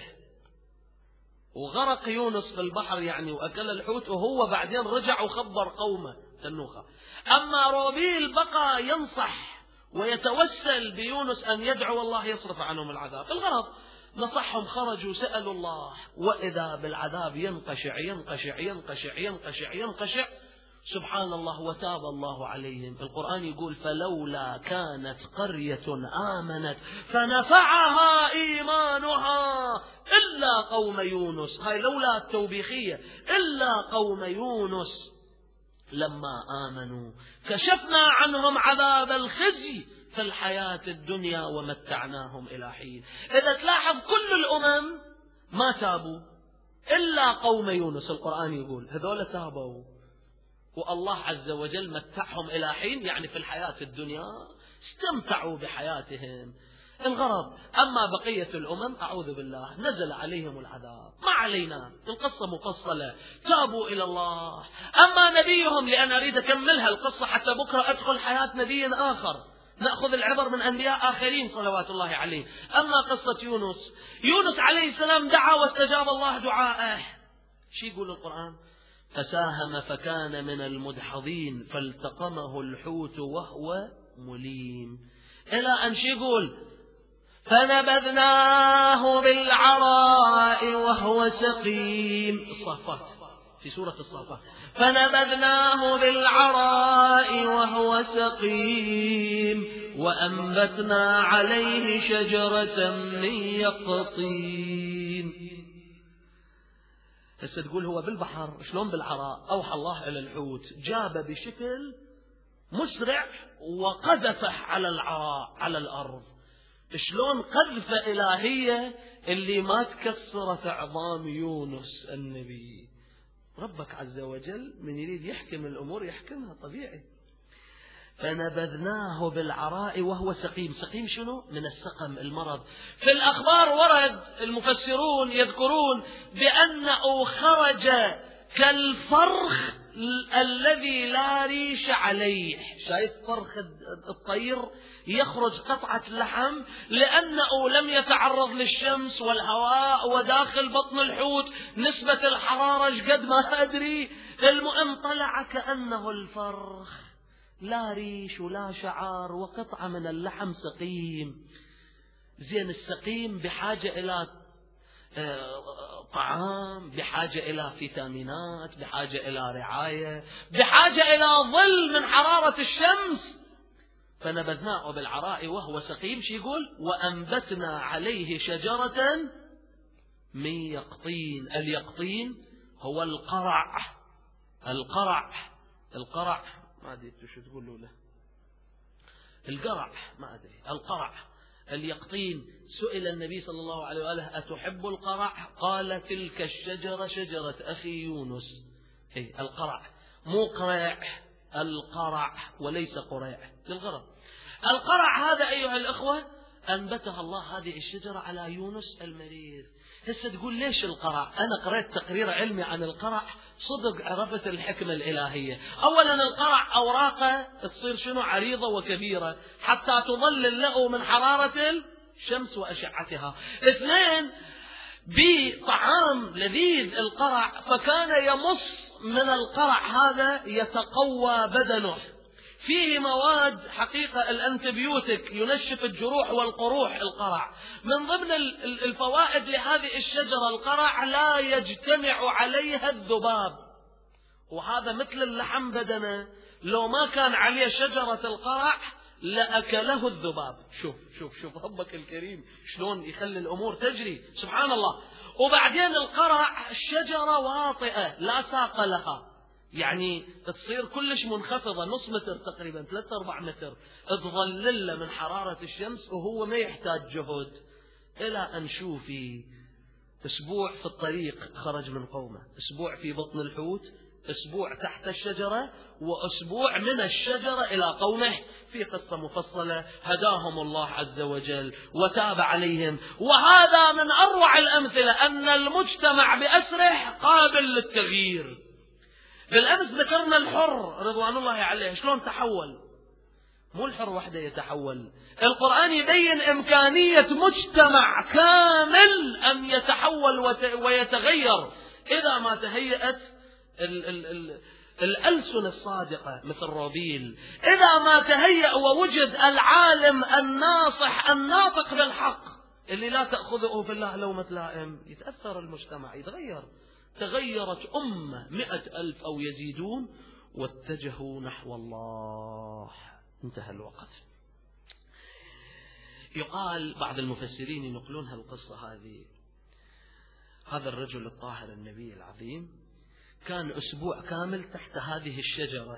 وغرق يونس في البحر يعني، وأكل الحوت، وهو بعدين رجع وخبر قومه تنوخة. أما روبيل بقى ينصح ويتوسل بيونس أن يدعو الله يصرف عنهم العذاب. الغرض نصحهم، خرجوا سألوا الله، وإذا بالعذاب ينقشع ينقشع ينقشع ينقشع ينقشع. سبحان الله، وتاب الله عليهم. القرآن يقول: فلولا كانت قرية آمنت فنفعها إيمانها إلا قوم يونس. هاي لولا التوبيخية، إلا قوم يونس لما آمنوا كشفنا عنهم عذاب الخزي في الحياة الدنيا ومتعناهم إلى حين. إذا تلاحظ كل الأمم ما تابوا إلا قوم يونس. القرآن يقول هذول تابوا، والله عز وجل متعهم إلى حين، يعني في الحياة الدنيا استمتعوا بحياتهم. الغرض. أما بقية الأمم أعوذ بالله نزل عليهم العذاب، ما علينا، القصة مفصلة، تابوا إلى الله. أما نبيهم، لأن أريد أكملها القصة حتى بكرة أدخل حياة نبي آخر، نأخذ العبر من أنبياء آخرين صلوات الله عليه. أما قصة يونس عليه السلام دعا واستجاب الله دعاءه. شو يقول القرآن؟ فساهم فكان من المدحضين فالتقمه الحوت وهو مليم، إلى أن شو يقول؟ فنبذناه بالعراء وهو سقيم. الصافات، في سورة الصافات، فنبذناه بالعراء وهو سقيم وأنبتنا عليه شجرة من يقطين. هسه تقول هو بالبحر، شلون بالعراء؟ أوحى الله إلى الحوت، جاب بشكل مسرع وقذفه على العراء على الأرض. شلون قذفة إلهية اللي ما تكسرت عظام يونس النبي. ربك عز وجل من يريد يحكم الأمور يحكمها طبيعي. فنبذناه بالعراء وهو سقيم. سقيم شنو؟ من السقم، المرض. في الأخبار ورد المفسرون يذكرون بأنه خرج كالفرخ الذي لا ريش عليه. شايف فرخ الطير يخرج قطعة لحم، لأنه لم يتعرض للشمس والهواء، وداخل بطن الحوت نسبة الحرارة قد ما أدري. المهم طلع كأنه الفرخ، لا ريش ولا شعار، وقطعة من اللحم سقيم. زين، السقيم بحاجة إلى طعام، بحاجة إلى فيتامينات، بحاجة إلى رعاية، بحاجة إلى ظل من حرارة الشمس. فنبذناه بالعراء وهو سقيم. شو يقول؟ وأنبتنا عليه شجرة من يقطين. اليقطين هو القرع. القرع ما أدري شو تقولوا له، القرع ما أدري، القرع، اليقطين. سئل النبي صلى الله عليه وآله أتحب القرع؟ قال تلك الشجرة شجرة أخي يونس. القرع، مو قرع، القرع وليس قريع للغرض. القرع هذا أيها الأخوة أنبتها الله هذه الشجرة على يونس المريض. هسه تقول ليش القرع؟ أنا قرأت تقرير علمي عن القرع، صدق عرفت الحكمة الإلهية. أولا القرع أوراقه تصير شنو؟ عريضة وكبيرة حتى تظلل له من حرارة الشمس وأشعتها. اثنين، بطعام لذيذ القرع، فكان يمص من القرع هذا يتقوى بدنه. فيه مواد حقيقة الأنتبيوتيك ينشف الجروح والقروح القرع. من ضمن الفوائد لهذه الشجرة القرع لا يجتمع عليها الذباب، وهذا مثل اللحم بدنه، لو ما كان عليه شجرة القرع لأكله الذباب. شوف ربك الكريم شلون يخلي الأمور تجري، سبحان الله. وبعدين القرع شجرة واطئة لا ساق لها، يعني تصير كلش منخفضة، نص متر تقريبا 3-4 متر، تظلل من حرارة الشمس وهو ما يحتاج جهد. إلى أن شوفي أسبوع في الطريق خرج من قومه، أسبوع في بطن الحوت، أسبوع تحت الشجرة، وأسبوع من الشجرة إلى قومه. في قصة مفصلة هداهم الله عز وجل وتاب عليهم. وهذا من أروع الأمثلة أن المجتمع بأسره قابل للتغيير. بالأمس ذكرنا الحر رضوان الله عليه شلون تحول. مو الحر وحده يتحول، القرآن يبين إمكانية مجتمع كامل أن يتحول ويتغير إذا ما تهيأت الألسن الصادقة مثل روبيل، إذا ما تهيأ ووجد العالم الناصح الناطق بالحق اللي لا تأخذه في الله لومة لائم، يتأثر المجتمع، يتغير. تغيرت أمة 100,000 أو يزيدون واتجهوا نحو الله. انتهى الوقت. يقال بعض المفسرين ينقلون هالقصة هذه، هذا الرجل الطاهر النبي العظيم كان أسبوع كامل تحت هذه الشجرة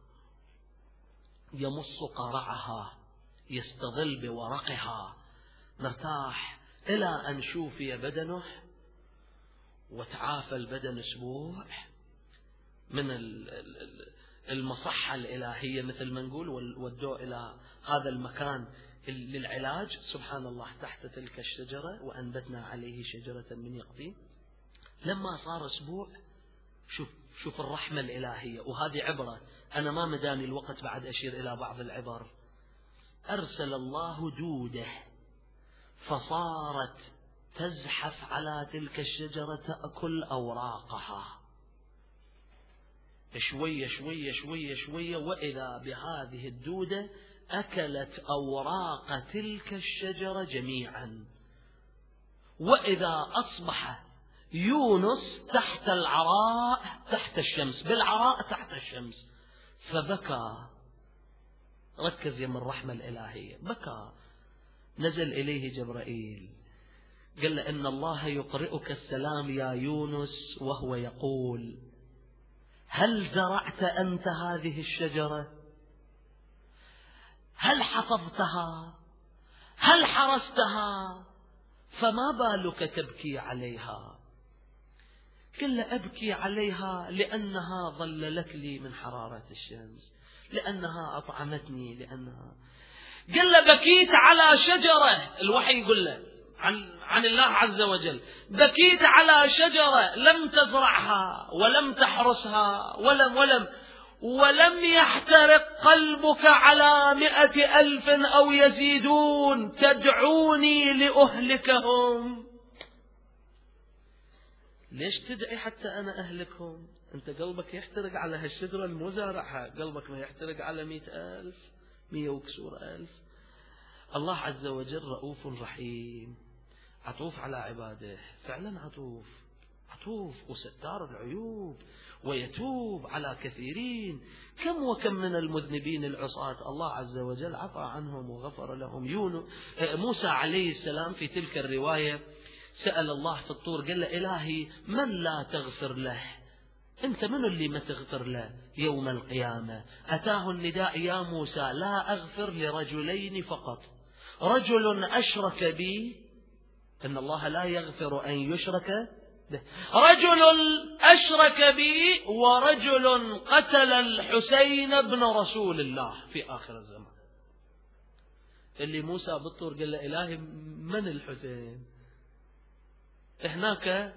يمص قرعها، يستظل بورقها، مرتاح، إلى أن شوفي بدنه وتعافى البدن أسبوع من المصحة الإلهية مثل ما نقول، والدعاء إلى هذا المكان للعلاج سبحان الله تحت تلك الشجرة وأنبتنا عليه شجرة من يقطين. لما صار أسبوع، شوف الرحمة الإلهية، وهذه عبرة، أنا ما مداني الوقت بعد أشير إلى بعض العبر. أرسل الله دودة فصارت تزحف على تلك الشجرة تأكل أوراقها شوية شوية شوية شوية، وإذا بهذه الدودة أكلت أوراق تلك الشجرة جميعا. وإذا أصبح يونس تحت العراء تحت الشمس، بالعراء تحت الشمس، فبكى. ركز يا من الرحمة الإلهية، بكى. نزل إليه جبرائيل قال له إن الله يقرئك السلام يا يونس وهو يقول هل زرعت أنت هذه الشجرة؟ هل حفظتها؟ هل حرستها؟ فما بالك تبكي عليها؟ قال له أبكي عليها لأنها ظللت لي من حرارة الشمس، لأنها أطعمتني، لأنها. قال له بكيت على شجرة، الوحي يقول له عن الله عز وجل، بكيت على شجرة لم تزرعها ولم تحرسها ولم يحترق قلبك على 100,000 أو يزيدون تدعوني لأهلكهم. ليش تدعي حتى أنا أهلكهم؟ أنت قلبك يحترق على هالشجرة المزارعة، قلبك ما يحترق على 100,000 100 وكسور ألف. الله عز وجل رؤوف رحيم، عطوف على عباده، فعلا عطوف وستار العيوب، ويتوب على كثيرين. كم وكم من المذنبين العصاة الله عز وجل عفى عنهم وغفر لهم. موسى عليه السلام في تلك الرواية سأل الله في الطور قال له إلهي من لا تغفر له؟ أنت من اللي ما تغفر له يوم القيامة؟ أتاه النداء يا موسى لا أغفر لرجلين فقط، رجل أشرك بي، إن الله لا يغفر أن يشرك به، رجل أشرك بي، ورجل قتل الحسين بن رسول الله في آخر الزمان. اللي موسى بالطور قال له إلهي من الحسين؟ هناك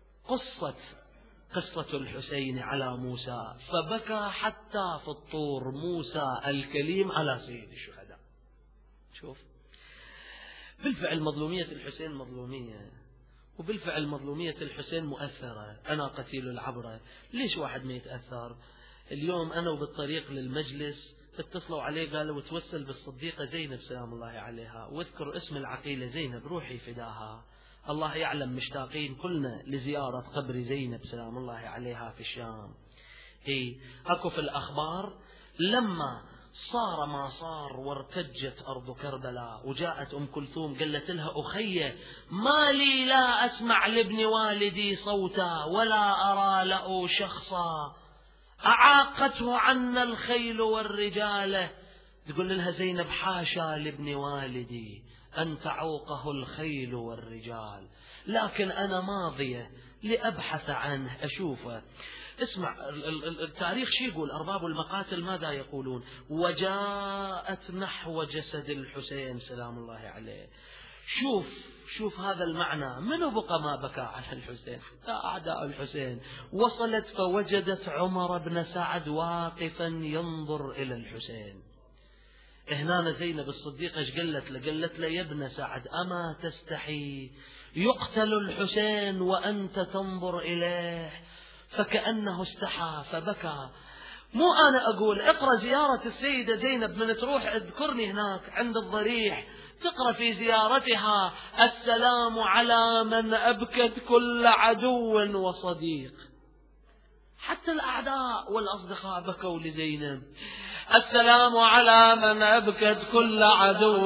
قصة الحسين على موسى، فبكى حتى في الطور موسى الكليم على سيد الشهداء. شوف بالفعل مظلومية الحسين مظلومية، وبالفعل مظلومية الحسين مؤثرة. أنا قتيل العبرة، ليش واحد ما يتأثر؟ اليوم أنا وبالطريق للمجلس اتصلوا عليه قالوا وتوسل بالصديقة زينب سلام الله عليها، واذكر اسم العقيلة زينب روحي فداها. الله يعلم مشتاقين كلنا لزيارة قبر زينب سلام الله عليها في الشام. أكو في الأخبار لما صار ما صار وارتجت أرض كربلاء، وجاءت أم كلثوم قالت لها أخي ما لي لا أسمع لابن والدي صوتا ولا أرى له شخصا، أعاقته عنا الخيل والرجال. تقول لها زينب حاشا لابن والدي أن تعوقه الخيل والرجال، لكن أنا ماضية لأبحث عنه أشوفه. اسمع التاريخ شي يقول، أرباب المقاتل ماذا يقولون؟ وجاءت نحو جسد الحسين سلام الله عليه. شوف هذا المعنى، منو بقى ما بكى على الحسين؟ حتى أعداء الحسين. وصلت فوجدت عمر بن سعد واقفا ينظر إلى الحسين. هنا زينب الصديقة ايش قالت له؟ قالت له يا ابن سعد أما تستحي يقتل الحسين وأنت تنظر إليه؟ فكأنه استحى فبكى. مو أنا أقول، اقرأ زيارة السيدة زينب من تروح اذكرني هناك عند الضريح، تقرأ في زيارتها السلام على من أبكت كل عدو وصديق. حتى الأعداء والأصدقاء بكوا لزينب. السلام على من أبكت كل عدو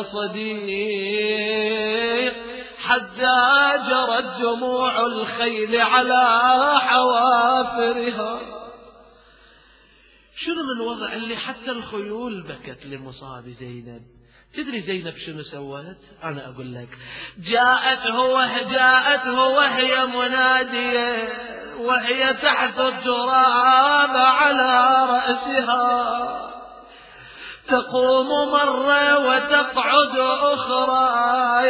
وصديق، حتى جرت دموع الخيل على حوافرها. شنو من وضع اللي حتى الخيول بكت لمصاب زينب؟ تدري زينب شنو سوت؟ أنا أقول لك، جاءته وهي منادية وهي تحت التراب على رأسها، تقوم مرة وتقعد أخرى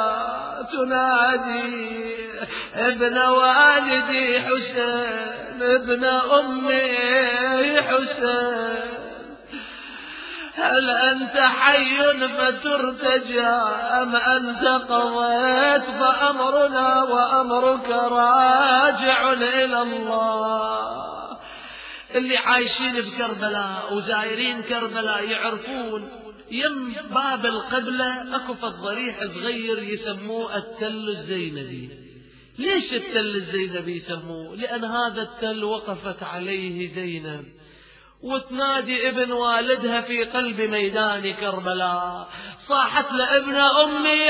تنادي ابن والدي حسين ابن أمي حسين هل أنت حي فترتجى أم أنت قضيت فأمرنا وأمرك راجع إلى الله. اللي عايشين بكربلاء وزايرين كربلاء يعرفون يم باب القبلة اكو ضريح صغير يسموه التل الزينبي. ليش التل الزينبي يسموه؟ لأن هذا التل وقفت عليه زينب وتنادي ابن والدها في قلب ميدان كربلاء، صاحت لابن أمي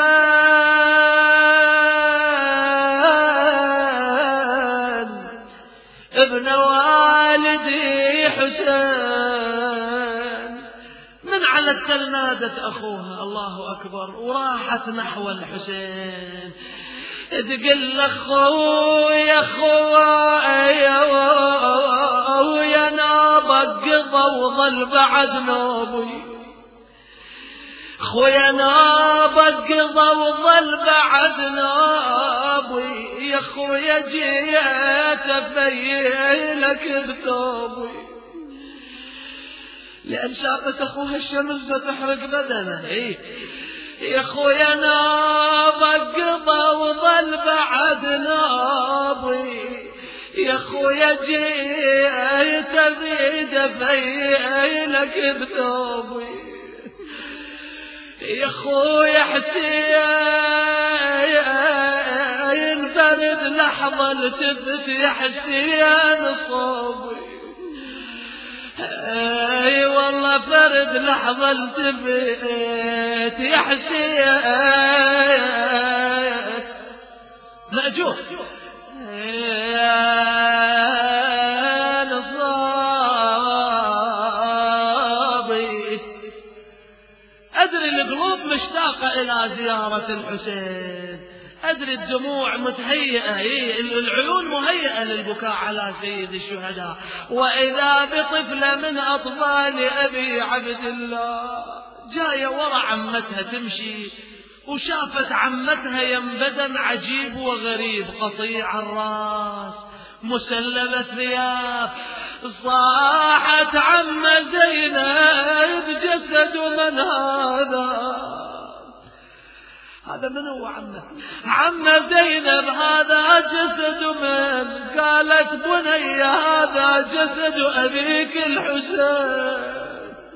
حسين ابن والدي حسين. من على التل نادت أخوها الله أكبر وراحت نحو الحسين تقل أخويا أخويا نابك قضى وظل بعد نوبي خويا نابك قضى وظل بعد نوبي يا خويا جيت أفيلك بثوبي لأن شافت أخوها الشمس بتحرق بدنه. يا خويا نابك قضى وظل بعد نابي يا خويا جيت أزيد أفيلك بثوبي يا خويا حسين فرد لحظة التفت يا حسين صوبي اي والله فرد لحظة التفت يا حسين مأجور يا نصابي. أدري القلوب مشتاقة إلى زيارة الحسين، أدري الدموع متهيئة، العيون مهيئة للبكاء على سيد الشهداء. وإذا بطفلة من أطفال أبي عبد الله جاية ورا عمتها تمشي وشافت عمتها ينبدن عجيب وغريب، قطيع الراس مسلب الثياب. صاحت عم زينب جسد من هذا من هو عم زينب هذا جسد من؟ قالت بني هذا جسد أبيك الحسين.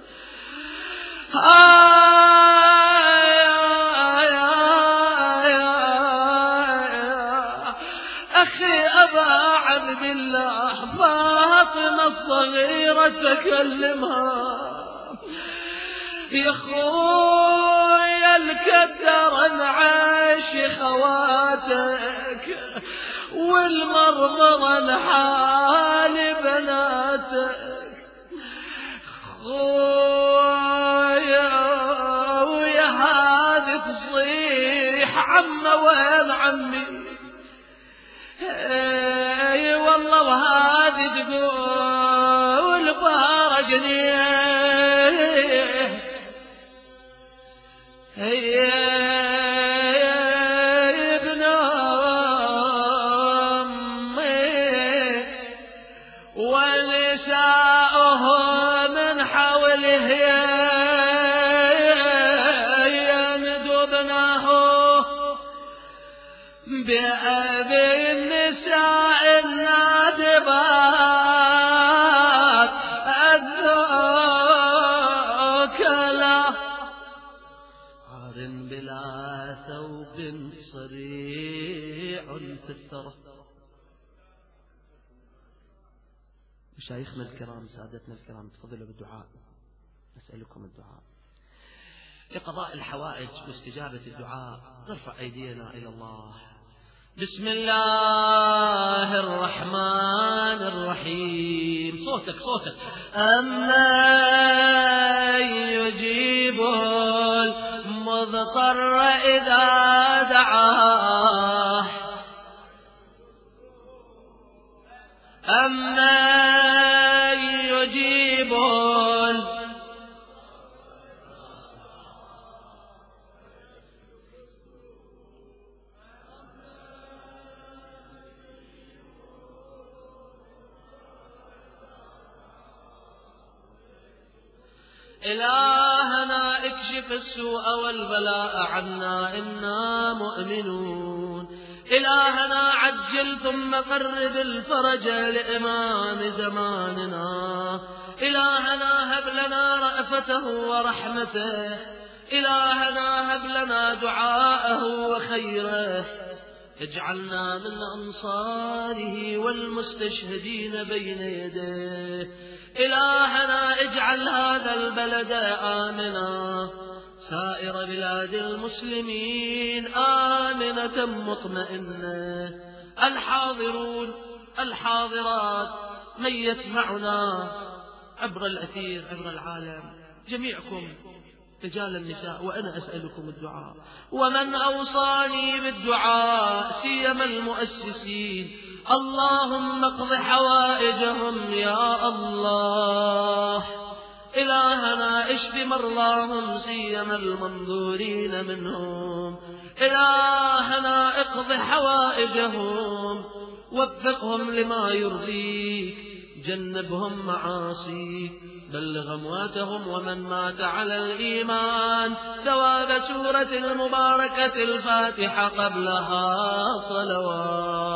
أخي أبا عبد الله فاطمة الصغيرة تكلمها يا خويا الكدر نعيش خواتك والمرمر حال بناتك خويا ويا هذه تصيح عمه وين عمي اي والله وهذه تقول فارقني هي ابن أمي ونساؤه من حوله يندبنه بأبي النساء النادبات الذوكلة عار بلا ثوب صريع في الثرى. مشايخنا الكرام سادتنا الكرام تفضلوا بالدعاء، نسألكم الدعاء لقضاء الحوائج واستجابة الدعاء. نرفع أيدينا إلى الله. بسم الله الرحمن الرحيم. صوتك أمن يجيب المضطر إذا دعاه أمن يجيب إلهنا اكشف السوء والبلاء عنا إنا مؤمنون. إلهنا عجل ثم قرب الفرج لإمام زماننا. إلهنا هب لنا رأفته ورحمته. إلهنا هب لنا دعاءه وخيره. اجعلنا من أنصاره والمستشهدين بين يديه. إلهنا اجعل هذا البلد آمنا، سائر بلاد المسلمين آمنة مطمئنة. الحاضرون الحاضرات، من يسمعنا عبر الأثير عبر العالم، جميعكم رجال النساء، وأنا أسألكم الدعاء، ومن أوصاني بالدعاء سيما المؤسسين، اللهم اقض حوائجهم يا الله. إلهنا اشف مرضاهم سيما المنظورين منهم. إلهنا اقض حوائجهم، وفقهم لما يرضيك، جنبهم معاصيك، بلغ أمواتهم ومن مات على الإيمان ثواب سورة المباركة الفاتحة قبلها صلوات.